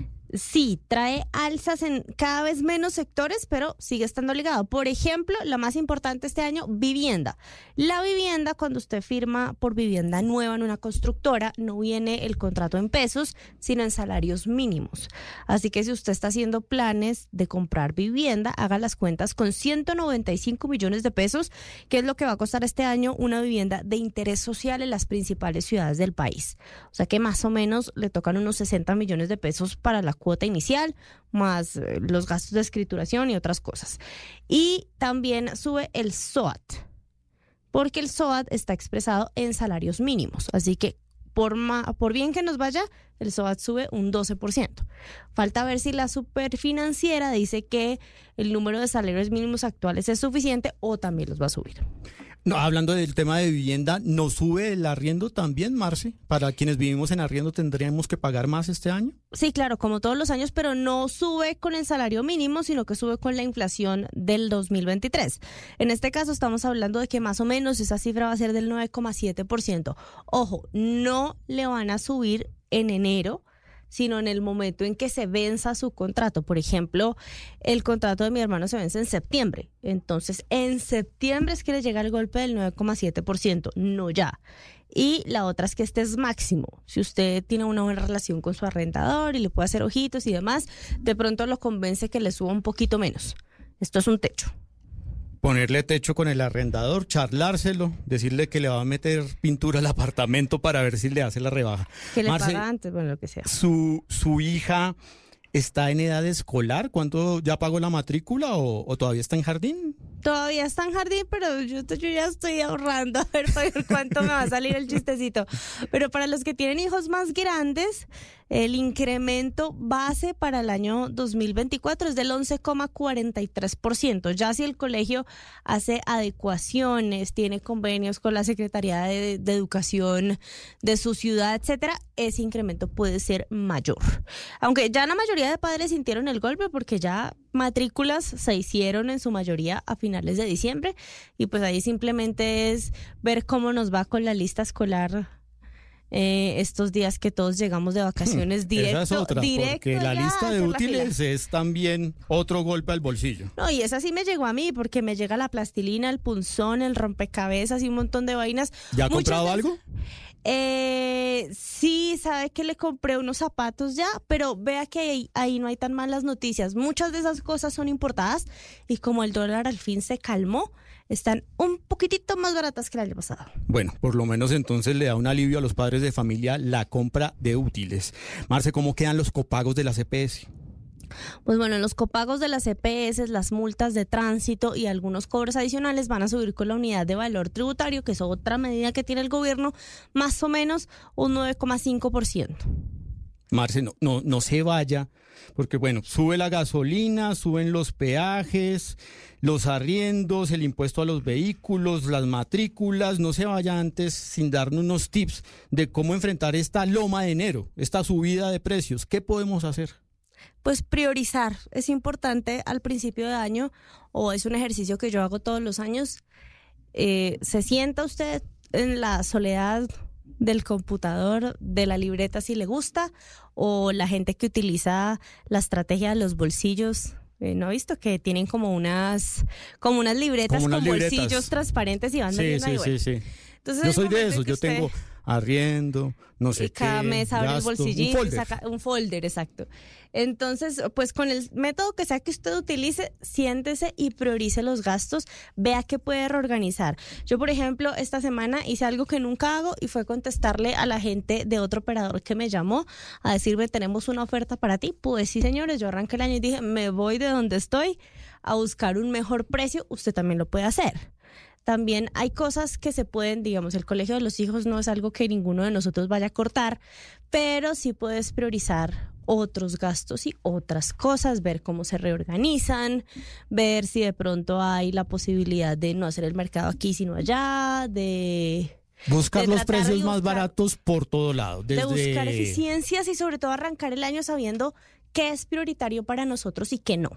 Sí, trae alzas en cada vez menos sectores, pero sigue estando ligado. Por ejemplo, la más importante este año, vivienda. La vivienda, cuando usted firma por vivienda nueva en una constructora, no viene el contrato en pesos, sino en salarios mínimos. Así que si usted está haciendo planes de comprar vivienda, haga las cuentas con ciento noventa y cinco millones de pesos, que es lo que va a costar este año una vivienda de interés social en las principales ciudades del país. O sea que más o menos le tocan unos sesenta millones de pesos para la cuota inicial, más eh, los gastos de escrituración y otras cosas. Y también sube el S O A T, porque el S O A T está expresado en salarios mínimos. Así que por, ma, por bien que nos vaya, el S O A T sube un doce por ciento. Falta ver si la superfinanciera dice que el número de salarios mínimos actuales es suficiente o también los va a subir. No, hablando del tema de vivienda, ¿no sube el arriendo también, Marce? ¿Para quienes vivimos en arriendo tendríamos que pagar más este año? Sí, claro, como todos los años, pero no sube con el salario mínimo, sino que sube con la inflación del dos mil veintitrés. En este caso estamos hablando de que más o menos esa cifra va a ser del nueve coma siete por ciento. Ojo, no le van a subir en enero, sino en el momento en que se venza su contrato. Por ejemplo, el contrato de mi hermano se vence en septiembre. Entonces, en septiembre es que le llega el golpe del nueve coma siete por ciento, no ya. Y la otra es que este es máximo. Si usted tiene una buena relación con su arrendador y le puede hacer ojitos y demás, de pronto lo convence que le suba un poquito menos. Esto es un techo. Ponerle techo con el arrendador, charlárselo, decirle que le va a meter pintura al apartamento para ver si le hace la rebaja. Que le Marce, paga antes, bueno, lo que sea. Su, su hija está en edad escolar. ¿Cuánto ya pagó la matrícula o, o todavía está en jardín? Todavía está en jardín, pero yo, yo ya estoy ahorrando a ver, a ver cuánto me va a salir el chistecito. Pero para los que tienen hijos más grandes, el incremento base para el año dos mil veinticuatro es del once coma cuarenta y tres por ciento. Ya si el colegio hace adecuaciones, tiene convenios con la Secretaría de, de Educación de su ciudad, etcétera, ese incremento puede ser mayor. Aunque ya la mayoría de padres sintieron el golpe porque ya matrículas se hicieron en su mayoría a finales de diciembre y pues ahí simplemente es ver cómo nos va con la lista escolar eh, estos días que todos llegamos de vacaciones directo. Esa es otra, directo porque la ya, lista de hacer la útiles fila. es también otro golpe al bolsillo. No, y esa sí me llegó a mí porque me llega la plastilina, el punzón, el rompecabezas y un montón de vainas. ¿Ya ha Muchas comprado veces- algo? Eh, sí, sabe que le compré unos zapatos ya, pero vea que ahí, ahí no hay tan malas noticias. Muchas de esas cosas son importadas y como el dólar al fin se calmó, están un poquitito más baratas que el año pasado. Bueno, por lo menos entonces le da un alivio a los padres de familia la compra de útiles. Marce, ¿cómo quedan los copagos de la C P S? Pues bueno, los copagos de las C P S, las multas de tránsito y algunos cobros adicionales van a subir con la unidad de valor tributario, que es otra medida que tiene el gobierno, más o menos un nueve coma cinco por ciento. Marce, no, no, no se vaya, porque bueno, sube la gasolina, suben los peajes, los arriendos, el impuesto a los vehículos, las matrículas. No se vaya antes sin darnos unos tips de cómo enfrentar esta loma de enero, esta subida de precios. ¿Qué podemos hacer? Pues priorizar es importante al principio de año, o es un ejercicio que yo hago todos los años. Eh, se sienta usted en la soledad del computador, de la libreta si le gusta, o la gente que utiliza la estrategia de los bolsillos. Eh, ¿No ha visto que tienen como unas como unas libretas Como unas con libretas. bolsillos transparentes y van Sí, metiendo sí, ahí? Bueno, sí, sí. entonces Yo el soy de momento esos, que yo usted- tengo arriendo, no sé y cada qué, mes abre gasto, el bolsillito un y folder. saca un folder, exacto. Entonces, pues con el método que sea que usted utilice, siéntese y priorice los gastos, vea qué puede reorganizar. Yo, por ejemplo, esta semana hice algo que nunca hago y fue contestarle a la gente de otro operador que me llamó a decirme, tenemos una oferta para ti. Pues sí, señores, yo arranqué el año y dije, me voy de donde estoy a buscar un mejor precio, usted también lo puede hacer. También hay cosas que se pueden, digamos, el colegio de los hijos no es algo que ninguno de nosotros vaya a cortar, pero sí puedes priorizar otros gastos y otras cosas, ver cómo se reorganizan, ver si de pronto hay la posibilidad de no hacer el mercado aquí sino allá, de... Buscar de los tratar de precios más buscar- baratos por todo lado. Desde... de buscar eficiencias y sobre todo arrancar el año sabiendo qué es prioritario para nosotros y qué no.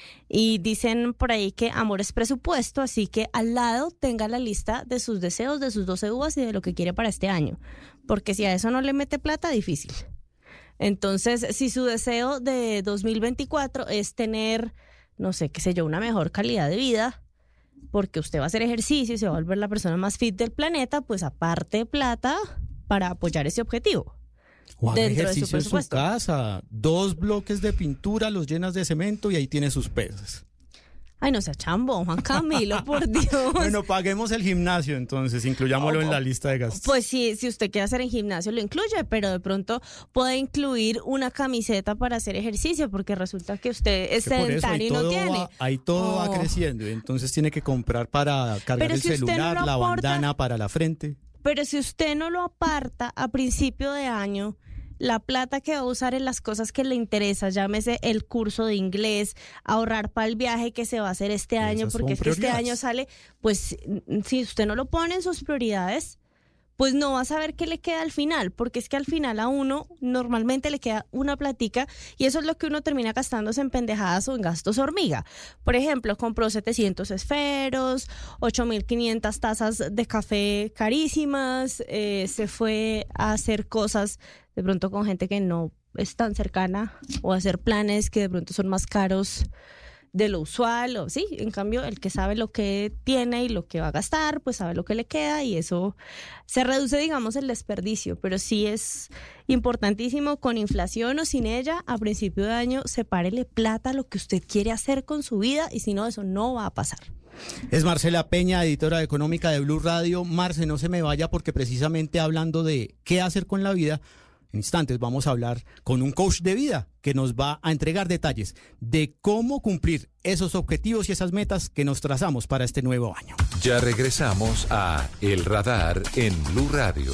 Y dicen por ahí que amor es presupuesto, así que al lado tenga la lista de sus deseos, de sus doce uvas y de lo que quiere para este año. Porque si a eso no le mete plata, difícil. Entonces, si su deseo de dos mil veinticuatro es tener, no sé, qué sé yo, una mejor calidad de vida, porque usted va a hacer ejercicio y se va a volver la persona más fit del planeta, pues aparte plata para apoyar ese objetivo. O haga dentro de su ejercicio en su presupuesto. casa, dos bloques de pintura, los llenas de cemento y ahí tiene sus pesas. Ay, no sea chambo, Juan Camilo, por Dios. Bueno, paguemos el gimnasio entonces, incluyámoslo en la lista de gastos. Pues sí, si usted quiere hacer en gimnasio lo incluye, pero de pronto puede incluir una camiseta para hacer ejercicio, porque resulta que usted es Que por eso ahí sedentario y no todo tiene. va- ahí todo va Oh. creciendo, entonces tiene que comprar para cargar Pero el si usted no celular, lo la aporta- bandana para la frente. Pero si usted no lo aparta a principio de año, la plata que va a usar en las cosas que le interesa, llámese el curso de inglés, ahorrar para el viaje que se va a hacer este año, Esas son porque es que este prioridades. año sale, pues si usted no lo pone en sus prioridades, pues no va a saber qué le queda al final, porque es que al final a uno normalmente le queda una platica y eso es lo que uno termina gastándose en pendejadas o en gastos hormiga. Por ejemplo, compró setecientos esferos, ocho mil quinientas tazas de café carísimas, eh, se fue a hacer cosas de pronto con gente que no es tan cercana o a hacer planes que de pronto son más caros de lo usual, o sí, en cambio el que sabe lo que tiene y lo que va a gastar, pues sabe lo que le queda y eso se reduce, digamos, el desperdicio, pero sí es importantísimo con inflación o sin ella, a principio de año, sepárele plata a lo que usted quiere hacer con su vida y si no, eso no va a pasar. Es Marcela Peña, editora económica de Blue Radio. Marce, no se me vaya porque precisamente hablando de qué hacer con la vida, en instantes vamos a hablar con un coach de vida que nos va a entregar detalles de cómo cumplir esos objetivos y esas metas que nos trazamos para este nuevo año. Ya regresamos a El Radar en Blue Radio.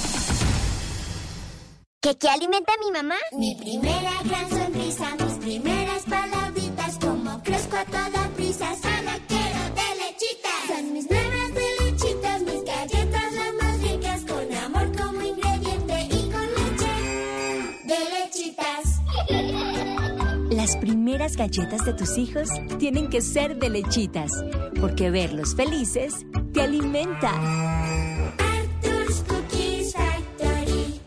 ¿Qué, qué alimenta a mi mamá? Mi primera gran sonrisa, mis primeras palabritas, como crezco a toda prisa, sana quiero de lechitas. Son mis nuevas de lechitas, mis galletas las más ricas, con amor como ingrediente y con leche de lechitas. Las primeras galletas de tus hijos tienen que ser de lechitas, porque verlos felices te alimenta. Arthur's Cookies Factory.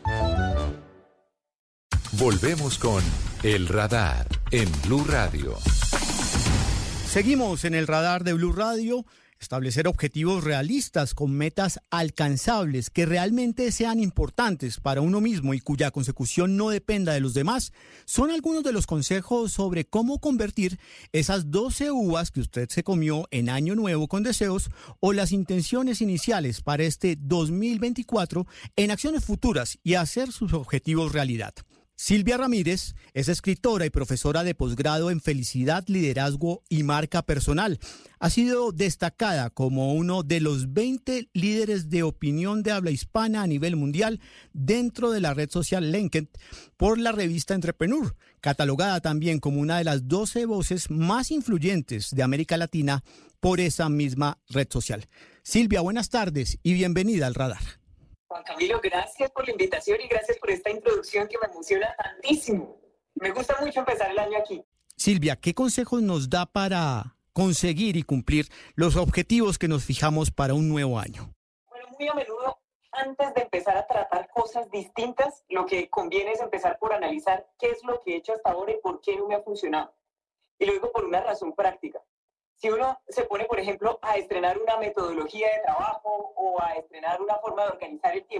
Volvemos con El Radar en Blue Radio. Seguimos en el radar de Blue Radio. Establecer objetivos realistas con metas alcanzables que realmente sean importantes para uno mismo y cuya consecución no dependa de los demás son algunos de los consejos sobre cómo convertir esas doce uvas que usted se comió en Año Nuevo con deseos o las intenciones iniciales para este dos mil veinticuatro en acciones futuras y hacer sus objetivos realidad. Silvia Ramírez es escritora y profesora de posgrado en felicidad, liderazgo y marca personal. Ha sido destacada como uno de los veinte líderes de opinión de habla hispana a nivel mundial dentro de la red social LinkedIn por la revista Entrepreneur, catalogada también como una de las doce voces más influyentes de América Latina por esa misma red social. Silvia, buenas tardes y bienvenida al Radar. Juan Camilo, gracias por la invitación y gracias por esta introducción que me emociona tantísimo. Me gusta mucho empezar el año aquí. Silvia, ¿qué consejos nos da para conseguir y cumplir los objetivos que nos fijamos para un nuevo año? Bueno, muy a menudo, antes de empezar a tratar cosas distintas, lo que conviene es empezar por analizar qué es lo que he hecho hasta ahora y por qué no me ha funcionado. Y luego por una razón práctica. Si uno se pone, por ejemplo, a estrenar una metodología de trabajo o a estrenar una forma de organizar el tiempo,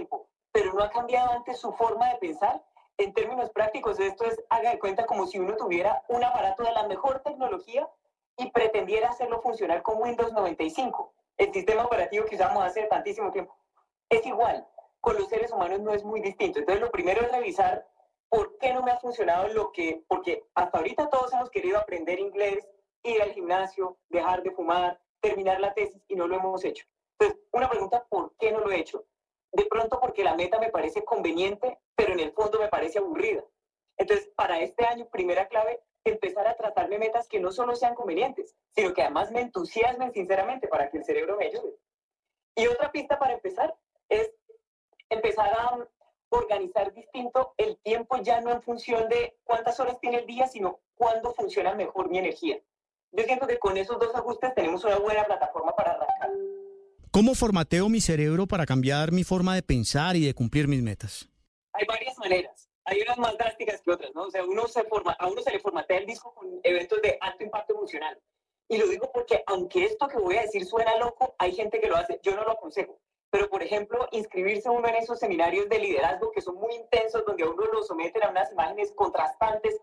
pero no ha cambiado antes su forma de pensar. En términos prácticos, esto es, haga de cuenta como si uno tuviera un aparato de la mejor tecnología y pretendiera hacerlo funcionar con Windows noventa y cinco, el sistema operativo que usamos hace tantísimo tiempo. Es igual, con los seres humanos no es muy distinto. Entonces, lo primero es revisar por qué no me ha funcionado lo que, porque hasta ahorita todos hemos querido aprender inglés, ir al gimnasio, dejar de fumar, terminar la tesis y no lo hemos hecho. Entonces, una pregunta, ¿por qué no lo he hecho? De pronto porque la meta me parece conveniente, pero en el fondo me parece aburrida. Entonces, para este año, primera clave, empezar a tratarme metas que no solo sean convenientes, sino que además me entusiasmen sinceramente para que el cerebro me ayude. Y otra pista para empezar es empezar a organizar distinto el tiempo, ya no en función de cuántas horas tiene el día, sino cuándo funciona mejor mi energía. Yo siento que con esos dos ajustes tenemos una buena plataforma para arrancar. ¿Cómo formateo mi cerebro para cambiar mi forma de pensar y de cumplir mis metas? Hay varias maneras. Hay unas más drásticas que otras, ¿no? O sea, uno se forma, a uno se le formatea el disco con eventos de alto impacto emocional. Y lo digo porque, aunque esto que voy a decir suena loco, hay gente que lo hace. Yo no lo aconsejo. Pero, por ejemplo, inscribirse uno en esos seminarios de liderazgo que son muy intensos, donde a uno lo someten a unas imágenes contrastantes.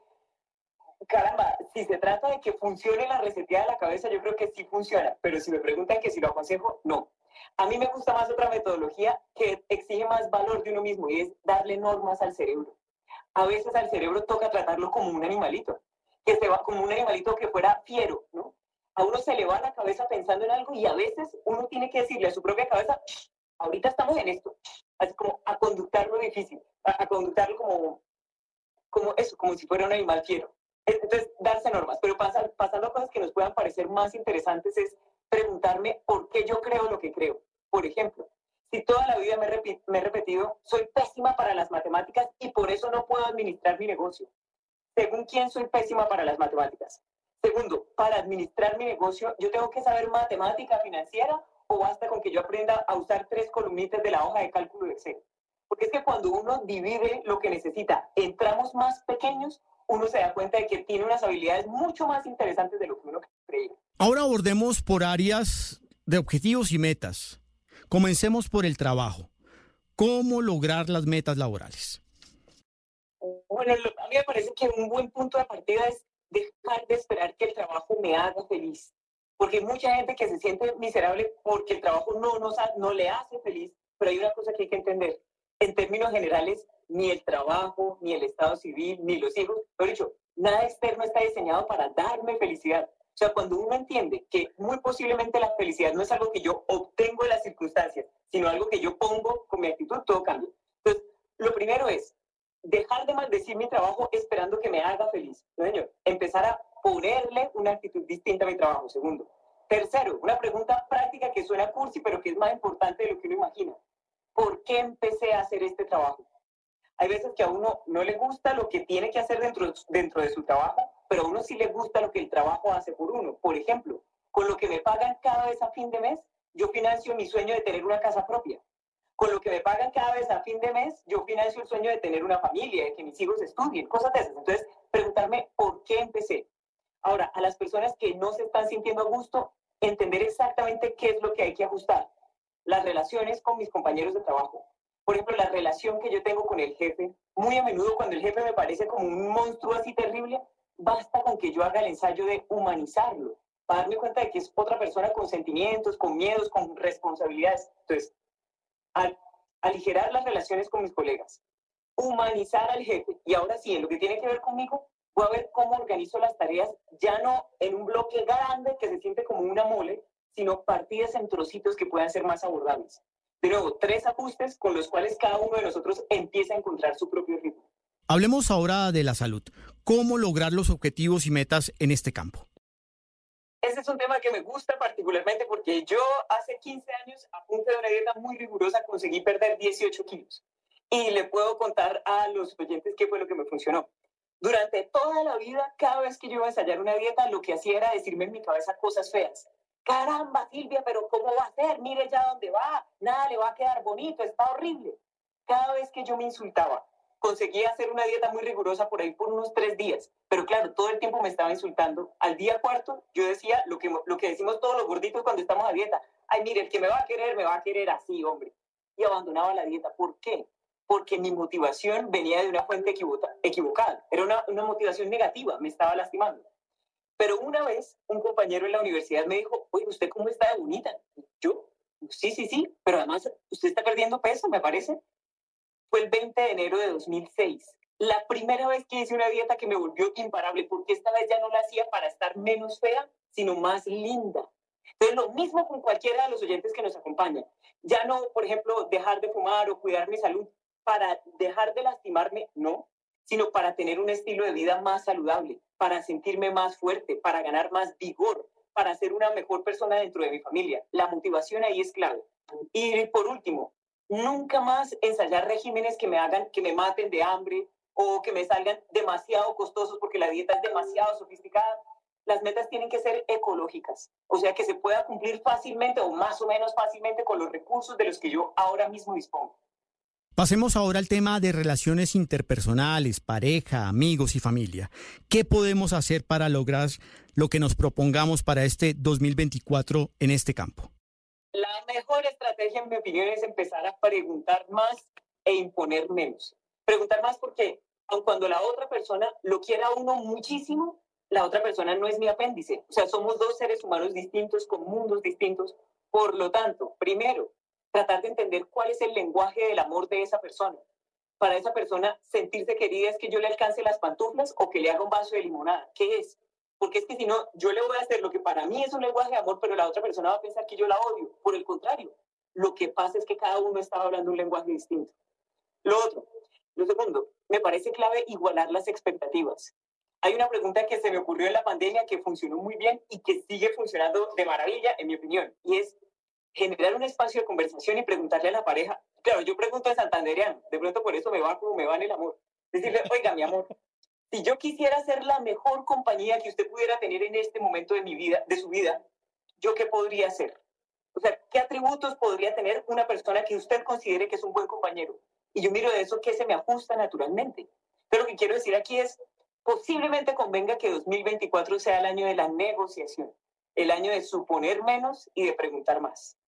Caramba, si se trata de que funcione la reseteada de la cabeza, yo creo que sí funciona. Pero si me preguntan que si lo aconsejo, no. A mí me gusta más otra metodología que exige más valor de uno mismo y es darle normas al cerebro. A veces al cerebro toca tratarlo como un animalito, que se va como un animalito que fuera fiero, ¿no? A uno se le va la cabeza pensando en algo y a veces uno tiene que decirle a su propia cabeza, ahorita estamos en esto, así como a conductarlo difícil, a, a conductarlo como, como eso, como si fuera un animal fiero. Entonces, darse normas, pero pasa, pasando a cosas que nos puedan parecer más interesantes es preguntarme por qué yo creo lo que creo. Por ejemplo, si toda la vida me, repi- me he repetido, soy pésima para las matemáticas y por eso no puedo administrar mi negocio. ¿Según quién soy pésima para las matemáticas? Segundo, para administrar mi negocio, ¿yo tengo que saber matemática financiera o basta con que yo aprenda a usar tres columnitas de la hoja de cálculo de Excel? Porque es que cuando uno divide lo que necesita en tramos más pequeños, uno se da cuenta de que tiene unas habilidades mucho más interesantes de lo que uno creía. Ahora abordemos por áreas de objetivos y metas. Comencemos por el trabajo. ¿Cómo lograr las metas laborales? Bueno, lo- a mí me parece que un buen punto de partida es dejar de esperar que el trabajo me haga feliz. Porque hay mucha gente que se siente miserable porque el trabajo no, nos ha- no le hace feliz. Pero hay una cosa que hay que entender. En términos generales, ni el trabajo, ni el estado civil, ni los hijos, lo dicho, nada externo está diseñado para darme felicidad. O sea, cuando uno entiende que muy posiblemente la felicidad no es algo que yo obtengo de las circunstancias, sino algo que yo pongo con mi actitud, todo cambia. Entonces, lo primero es dejar de maldecir mi trabajo esperando que me haga feliz. ¿No, señor? Empezar a ponerle una actitud distinta a mi trabajo. Segundo. Tercero, una pregunta práctica que suena cursi, pero que es más importante de lo que uno imagina. ¿Por qué empecé a hacer este trabajo? Hay veces que a uno no le gusta lo que tiene que hacer dentro, dentro de su trabajo, pero a uno sí le gusta lo que el trabajo hace por uno. Por ejemplo, con lo que me pagan cada vez a fin de mes, yo financio mi sueño de tener una casa propia. Con lo que me pagan cada vez a fin de mes, yo financio el sueño de tener una familia, de que mis hijos estudien, cosas de esas. Entonces, preguntarme por qué empecé. Ahora, a las personas que no se están sintiendo a gusto, entender exactamente qué es lo que hay que ajustar. Las relaciones con mis compañeros de trabajo. Por ejemplo, la relación que yo tengo con el jefe. Muy a menudo cuando el jefe me parece como un monstruo así terrible, basta con que yo haga el ensayo de humanizarlo, para darme cuenta de que es otra persona con sentimientos, con miedos, con responsabilidades. Entonces, al aligerar las relaciones con mis colegas, humanizar al jefe, y ahora sí, en lo que tiene que ver conmigo, voy a ver cómo organizo las tareas, ya no en un bloque grande que se siente como una mole, sino partidas en trocitos que puedan ser más abordables. De nuevo, tres ajustes con los cuales cada uno de nosotros empieza a encontrar su propio ritmo. Hablemos ahora de la salud. ¿Cómo lograr los objetivos y metas en este campo? Ese es un tema que me gusta particularmente porque yo hace quince años, a punta de una dieta muy rigurosa, conseguí perder dieciocho kilos. Y le puedo contar a los oyentes qué fue lo que me funcionó. Durante toda la vida, cada vez que yo iba a ensayar una dieta, lo que hacía era decirme en mi cabeza cosas feas. Caramba, Silvia, pero ¿cómo va a ser? Mire ya dónde va. Nada le va a quedar bonito, está horrible. Cada vez que yo me insultaba, conseguí hacer una dieta muy rigurosa por ahí por unos tres días. Pero claro, todo el tiempo me estaba insultando. Al día cuarto, yo decía lo que, lo que decimos todos los gorditos cuando estamos a dieta. Ay, mire, el que me va a querer, me va a querer así, hombre. Y abandonaba la dieta. ¿Por qué? porque mi motivación venía de una fuente equivoca- equivocada. Era una, una motivación negativa, me estaba lastimando. Pero una vez un compañero en la universidad me dijo, oye, ¿usted cómo está de bonita? Yo, sí, sí, sí, pero además usted está perdiendo peso, me parece. Fue el veinte de enero de dos mil seis. La primera vez que hice una dieta que me volvió imparable, porque esta vez ya no la hacía para estar menos fea, sino más linda. Entonces, lo mismo con cualquiera de los oyentes que nos acompañan. Ya no, por ejemplo, dejar de fumar o cuidar mi salud para dejar de lastimarme, no, sino para tener un estilo de vida más saludable, para sentirme más fuerte, para ganar más vigor, para ser una mejor persona dentro de mi familia. La motivación ahí es clave. Y por último, nunca más ensayar regímenes que me hagan, que me maten de hambre o que me salgan demasiado costosos porque la dieta es demasiado sofisticada. Las metas tienen que ser ecológicas, o sea, que se pueda cumplir fácilmente o más o menos fácilmente con los recursos de los que yo ahora mismo dispongo. Pasemos ahora al tema de relaciones interpersonales, pareja, amigos y familia. ¿Qué podemos hacer para lograr lo que nos propongamos para este dos mil veinticuatro en este campo? La mejor estrategia, en mi opinión, es empezar a preguntar más e imponer menos. Preguntar más porque, aun cuando la otra persona lo quiera a uno muchísimo, la otra persona no es mi apéndice. O sea, somos dos seres humanos distintos, con mundos distintos. Por lo tanto, primero, tratar de entender cuál es el lenguaje del amor de esa persona. Para esa persona, sentirse querida es que yo le alcance las pantuflas o que le haga un vaso de limonada. ¿Qué es? Porque es que si no, yo le voy a hacer lo que para mí es un lenguaje de amor, pero la otra persona va a pensar que yo la odio. Por el contrario, lo que pasa es que cada uno estaba hablando un lenguaje distinto. Lo otro, lo segundo, me parece clave igualar las expectativas. Hay una pregunta que se me ocurrió en la pandemia que funcionó muy bien y que sigue funcionando de maravilla, en mi opinión, y es generar un espacio de conversación y preguntarle a la pareja. Claro, yo pregunto en santandereano, de pronto por eso me va como me va en el amor. Decirle, oiga, mi amor, si yo quisiera ser la mejor compañía que usted pudiera tener en este momento de mi vida, de su vida, ¿yo qué podría hacer? O sea, ¿qué atributos podría tener una persona que usted considere que es un buen compañero? Y yo miro de eso qué se me ajusta naturalmente. Pero lo que quiero decir aquí es, posiblemente convenga que dos mil veinticuatro sea el año de la negociación, el año de suponer menos y de preguntar más.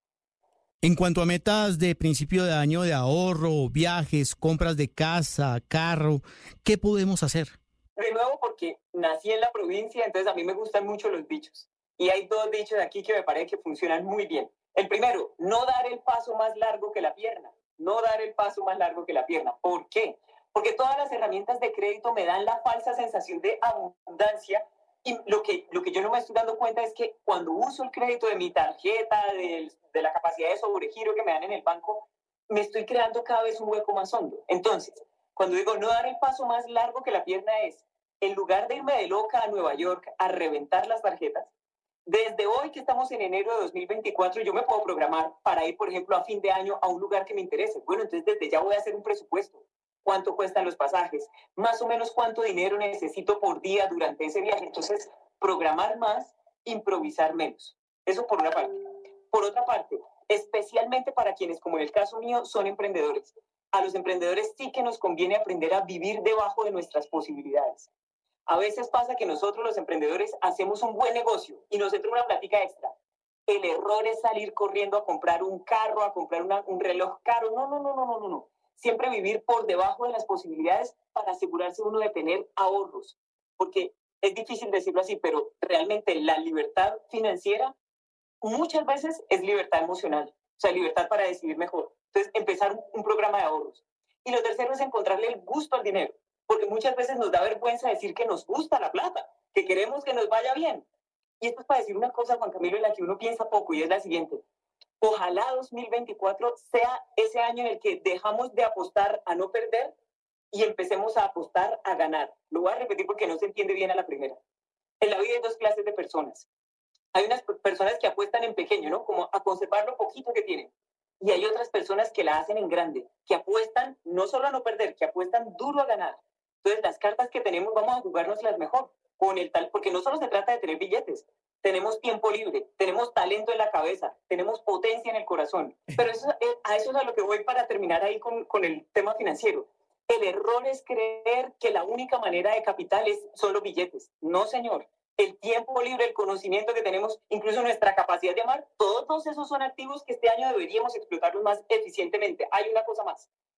En cuanto a metas de principio de año de ahorro, viajes, compras de casa, carro, ¿qué podemos hacer? De nuevo, porque nací en la provincia, entonces a mí me gustan mucho los dichos. Y hay dos dichos aquí que me parece que funcionan muy bien. El primero, no dar el paso más largo que la pierna. No dar el paso más largo que la pierna. ¿Por qué? Porque todas las herramientas de crédito me dan la falsa sensación de abundancia. Y lo que, lo que yo no me estoy dando cuenta es que cuando uso el crédito de mi tarjeta, de, de la capacidad de sobregiro que me dan en el banco, me estoy creando cada vez un hueco más hondo. Entonces, cuando digo no dar el paso más largo que la pierna es, en lugar de irme de loca a Nueva York a reventar las tarjetas, desde hoy que estamos en enero de dos mil veinticuatro, yo me puedo programar para ir, por ejemplo, a fin de año a un lugar que me interese. Bueno, entonces desde ya voy a hacer un presupuesto. ¿Cuánto cuestan los pasajes? Más o menos cuánto dinero necesito por día durante ese viaje. Entonces, programar más, improvisar menos. Eso por una parte. Por otra parte, especialmente para quienes, como en el caso mío, son emprendedores. A los emprendedores sí que nos conviene aprender a vivir debajo de nuestras posibilidades. A veces pasa que nosotros los emprendedores hacemos un buen negocio y nos entra una plática extra. El error es salir corriendo a comprar un carro, a comprar una, un reloj caro. No, no, no, no, no, no, no. Siempre vivir por debajo de las posibilidades para asegurarse uno de tener ahorros. Porque es difícil decirlo así, pero realmente la libertad financiera muchas veces es libertad emocional. O sea, libertad para decidir mejor. Entonces, empezar un, un programa de ahorros. Y lo tercero es encontrarle el gusto al dinero. Porque muchas veces nos da vergüenza decir que nos gusta la plata, que queremos que nos vaya bien. Y esto es para decir una cosa, Juan Camilo, en la que uno piensa poco, y es la siguiente. Ojalá dos mil veinticuatro sea ese año en el que dejamos de apostar a no perder y empecemos a apostar a ganar. Lo voy a repetir porque no se entiende bien a la primera. En la vida hay dos clases de personas. Hay unas personas que apuestan en pequeño, ¿no? Como a conservar lo poquito que tienen. Y hay otras personas que la hacen en grande, que apuestan no solo a no perder, que apuestan duro a ganar. Entonces, las cartas que tenemos vamos a jugárnoslas mejor, con el tal, porque no solo se trata de tener billetes, tenemos tiempo libre, tenemos talento en la cabeza, tenemos potencia en el corazón. Pero eso, a eso es a lo que voy para terminar ahí con, con el tema financiero. El error es creer que la única manera de capital es, son los billetes. No, señor. El tiempo libre, el conocimiento que tenemos, incluso nuestra capacidad de amar, todos esos son activos que este año deberíamos explotarlos más eficientemente. Hay una cosa más.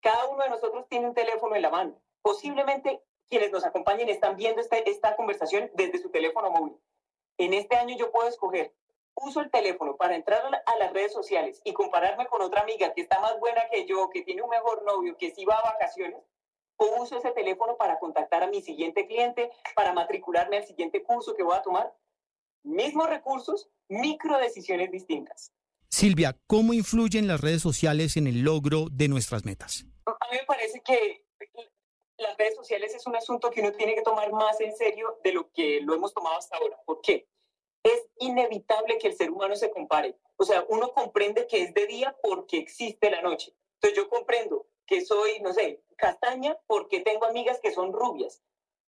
Cada uno de nosotros tiene un teléfono en la mano. Posiblemente quienes nos acompañen están viendo este, esta conversación desde su teléfono móvil. En este año yo puedo escoger, uso el teléfono para entrar a las redes sociales y compararme con otra amiga que está más buena que yo, que tiene un mejor novio, que sí va a vacaciones, o uso ese teléfono para contactar a mi siguiente cliente, para matricularme al siguiente curso que voy a tomar. Mismos recursos, micro decisiones distintas. Silvia, ¿cómo influyen las redes sociales en el logro de nuestras metas? A mí me parece que las redes sociales es un asunto que uno tiene que tomar más en serio de lo que lo hemos tomado hasta ahora. ¿Por qué? Es inevitable que el ser humano se compare. O sea, uno comprende que es de día porque existe la noche. Entonces yo comprendo que soy, no sé, castaña porque tengo amigas que son rubias.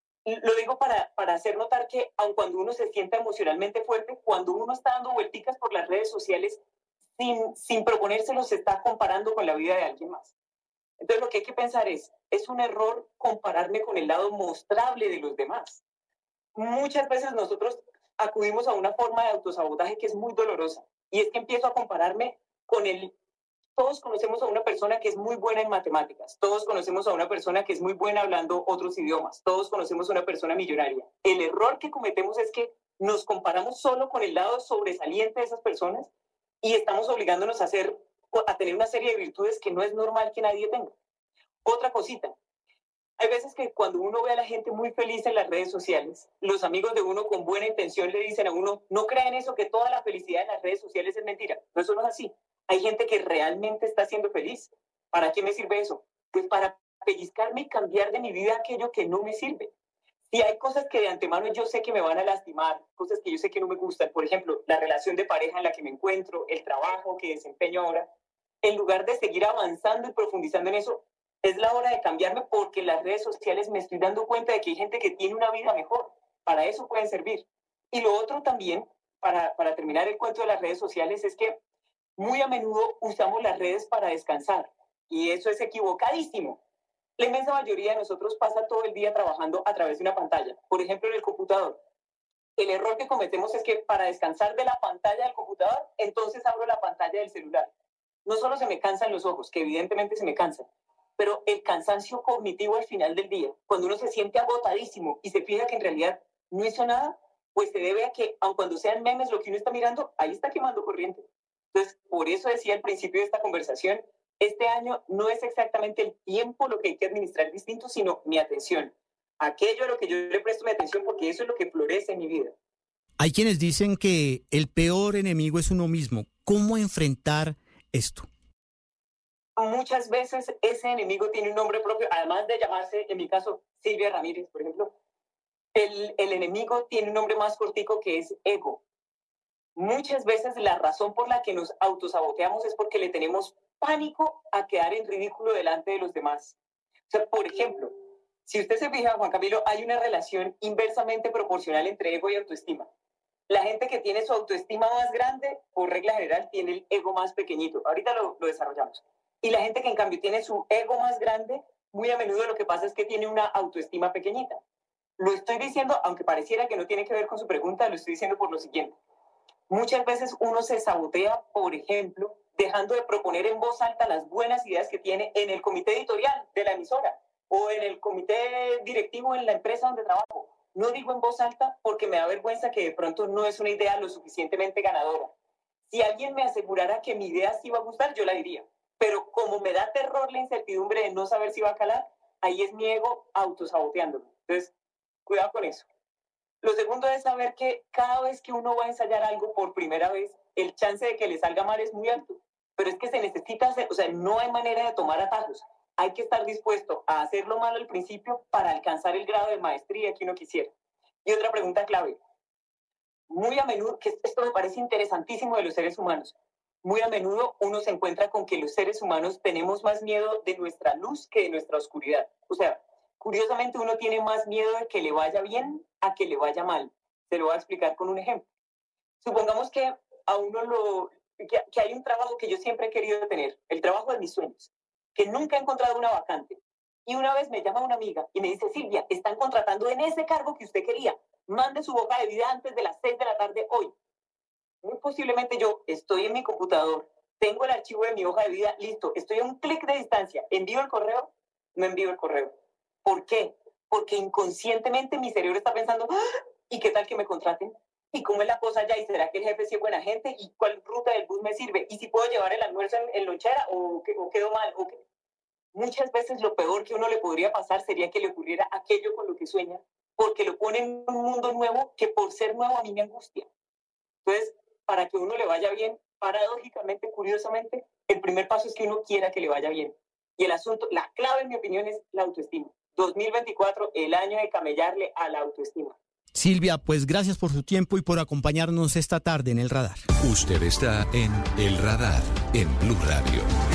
Lo digo para, para hacer notar que aun cuando uno se sienta emocionalmente fuerte, cuando uno está dando vuelticas por las redes sociales sin, sin proponérselo, se está comparando con la vida de alguien más. Entonces lo que hay que pensar es, es un error compararme con el lado mostrable de los demás. Muchas veces nosotros acudimos a una forma de autosabotaje que es muy dolorosa, y es que empiezo a compararme con el... Todos conocemos a una persona que es muy buena en matemáticas, todos conocemos a una persona que es muy buena hablando otros idiomas, todos conocemos a una persona millonaria. El error que cometemos es que nos comparamos solo con el lado sobresaliente de esas personas y estamos obligándonos a, hacer, a tener una serie de virtudes que no es normal que nadie tenga. Otra cosita, hay veces que cuando uno ve a la gente muy feliz en las redes sociales, los amigos de uno con buena intención le dicen a uno, no crean eso, que toda la felicidad en las redes sociales es mentira. No, eso no es así. Hay gente que realmente está siendo feliz. ¿Para qué me sirve eso? Pues para pellizcarme y cambiar de mi vida aquello que no me sirve. Si hay cosas que de antemano yo sé que me van a lastimar, cosas que yo sé que no me gustan, por ejemplo, la relación de pareja en la que me encuentro, el trabajo que desempeño ahora, en lugar de seguir avanzando y profundizando en eso, es la hora de cambiarme porque en las redes sociales me estoy dando cuenta de que hay gente que tiene una vida mejor. Para eso pueden servir. Y lo otro también, para, para terminar el cuento de las redes sociales, es que muy a menudo usamos las redes para descansar. Y eso es equivocadísimo. La inmensa mayoría de nosotros pasa todo el día trabajando a través de una pantalla. Por ejemplo, en el computador. El error que cometemos es que para descansar de la pantalla del computador, entonces abro la pantalla del celular. No solo se me cansan los ojos, que evidentemente se me cansan, pero el cansancio cognitivo al final del día, cuando uno se siente agotadísimo y se fija que en realidad no hizo nada, pues se debe a que, aun cuando sean memes lo que uno está mirando, ahí está quemando corriente. Entonces, por eso decía al principio de esta conversación, este año no es exactamente el tiempo lo que hay que administrar distinto, sino mi atención. Aquello a lo que yo le presto mi atención, porque eso es lo que florece en mi vida. Hay quienes dicen que el peor enemigo es uno mismo. ¿Cómo enfrentar esto? Muchas veces ese enemigo tiene un nombre propio, además de llamarse, en mi caso, Silvia Ramírez, por ejemplo. El, el enemigo tiene un nombre más cortico que es ego. Muchas veces la razón por la que nos autosaboteamos es porque le tenemos pánico a quedar en ridículo delante de los demás. O sea, por ejemplo, si usted se fija, Juan Camilo, hay una relación inversamente proporcional entre ego y autoestima. La gente que tiene su autoestima más grande, por regla general, tiene el ego más pequeñito. Ahorita lo, lo desarrollamos. Y la gente que en cambio tiene su ego más grande, muy a menudo lo que pasa es que tiene una autoestima pequeñita. Lo estoy diciendo, aunque pareciera que no tiene que ver con su pregunta, lo estoy diciendo por lo siguiente. Muchas veces uno se sabotea, por ejemplo, dejando de proponer en voz alta las buenas ideas que tiene en el comité editorial de la emisora o en el comité directivo en la empresa donde trabajo. No digo en voz alta porque me da vergüenza que de pronto no es una idea lo suficientemente ganadora. Si alguien me asegurara que mi idea sí iba a gustar, yo la diría. Pero como me da terror la incertidumbre de no saber si va a calar, ahí es mi ego autosaboteándome. Entonces, cuidado con eso. Lo segundo es saber que cada vez que uno va a ensayar algo por primera vez, el chance de que le salga mal es muy alto. Pero es que se necesita hacer, o sea, no hay manera de tomar atajos. Hay que estar dispuesto a hacerlo mal al principio para alcanzar el grado de maestría que uno quisiera. Y otra pregunta clave. Muy a menudo, que esto me parece interesantísimo de los seres humanos, muy a menudo uno se encuentra con que los seres humanos tenemos más miedo de nuestra luz que de nuestra oscuridad. O sea, curiosamente uno tiene más miedo de que le vaya bien a que le vaya mal. Se lo voy a explicar con un ejemplo. Supongamos que a uno lo, que, que hay un trabajo que yo siempre he querido tener, el trabajo de mis sueños, que nunca he encontrado una vacante. Y una vez me llama una amiga y me dice, Silvia, están contratando en ese cargo que usted quería. Mande su hoja de vida antes de las seis de la tarde hoy. Muy posiblemente yo estoy en mi computador Tengo el archivo de mi hoja de vida, listo, estoy a un clic de distancia, envío el correo, no envío el correo. ¿Por qué? Porque inconscientemente mi cerebro está pensando, ¡ah! ¿Y qué tal que me contraten? ¿Y cómo es la cosa allá? ¿Y será que el jefe sí es buena gente? ¿Y cuál ruta del bus me sirve? ¿Y si puedo llevar el almuerzo en, en lonchera o, o quedo mal? ¿O qué? Muchas veces lo peor que uno le podría pasar sería que le ocurriera aquello con lo que sueña, porque lo pone en un mundo nuevo que por ser nuevo a mí me angustia. Entonces, para que uno le vaya bien, paradójicamente, curiosamente, el primer paso es que uno quiera que le vaya bien. Y el asunto, la clave en mi opinión es la autoestima. dos mil veinticuatro, el año de camellarle a la autoestima. Silvia, pues gracias por su tiempo y por acompañarnos esta tarde en El Radar. Usted está en El Radar, en Blue Radio.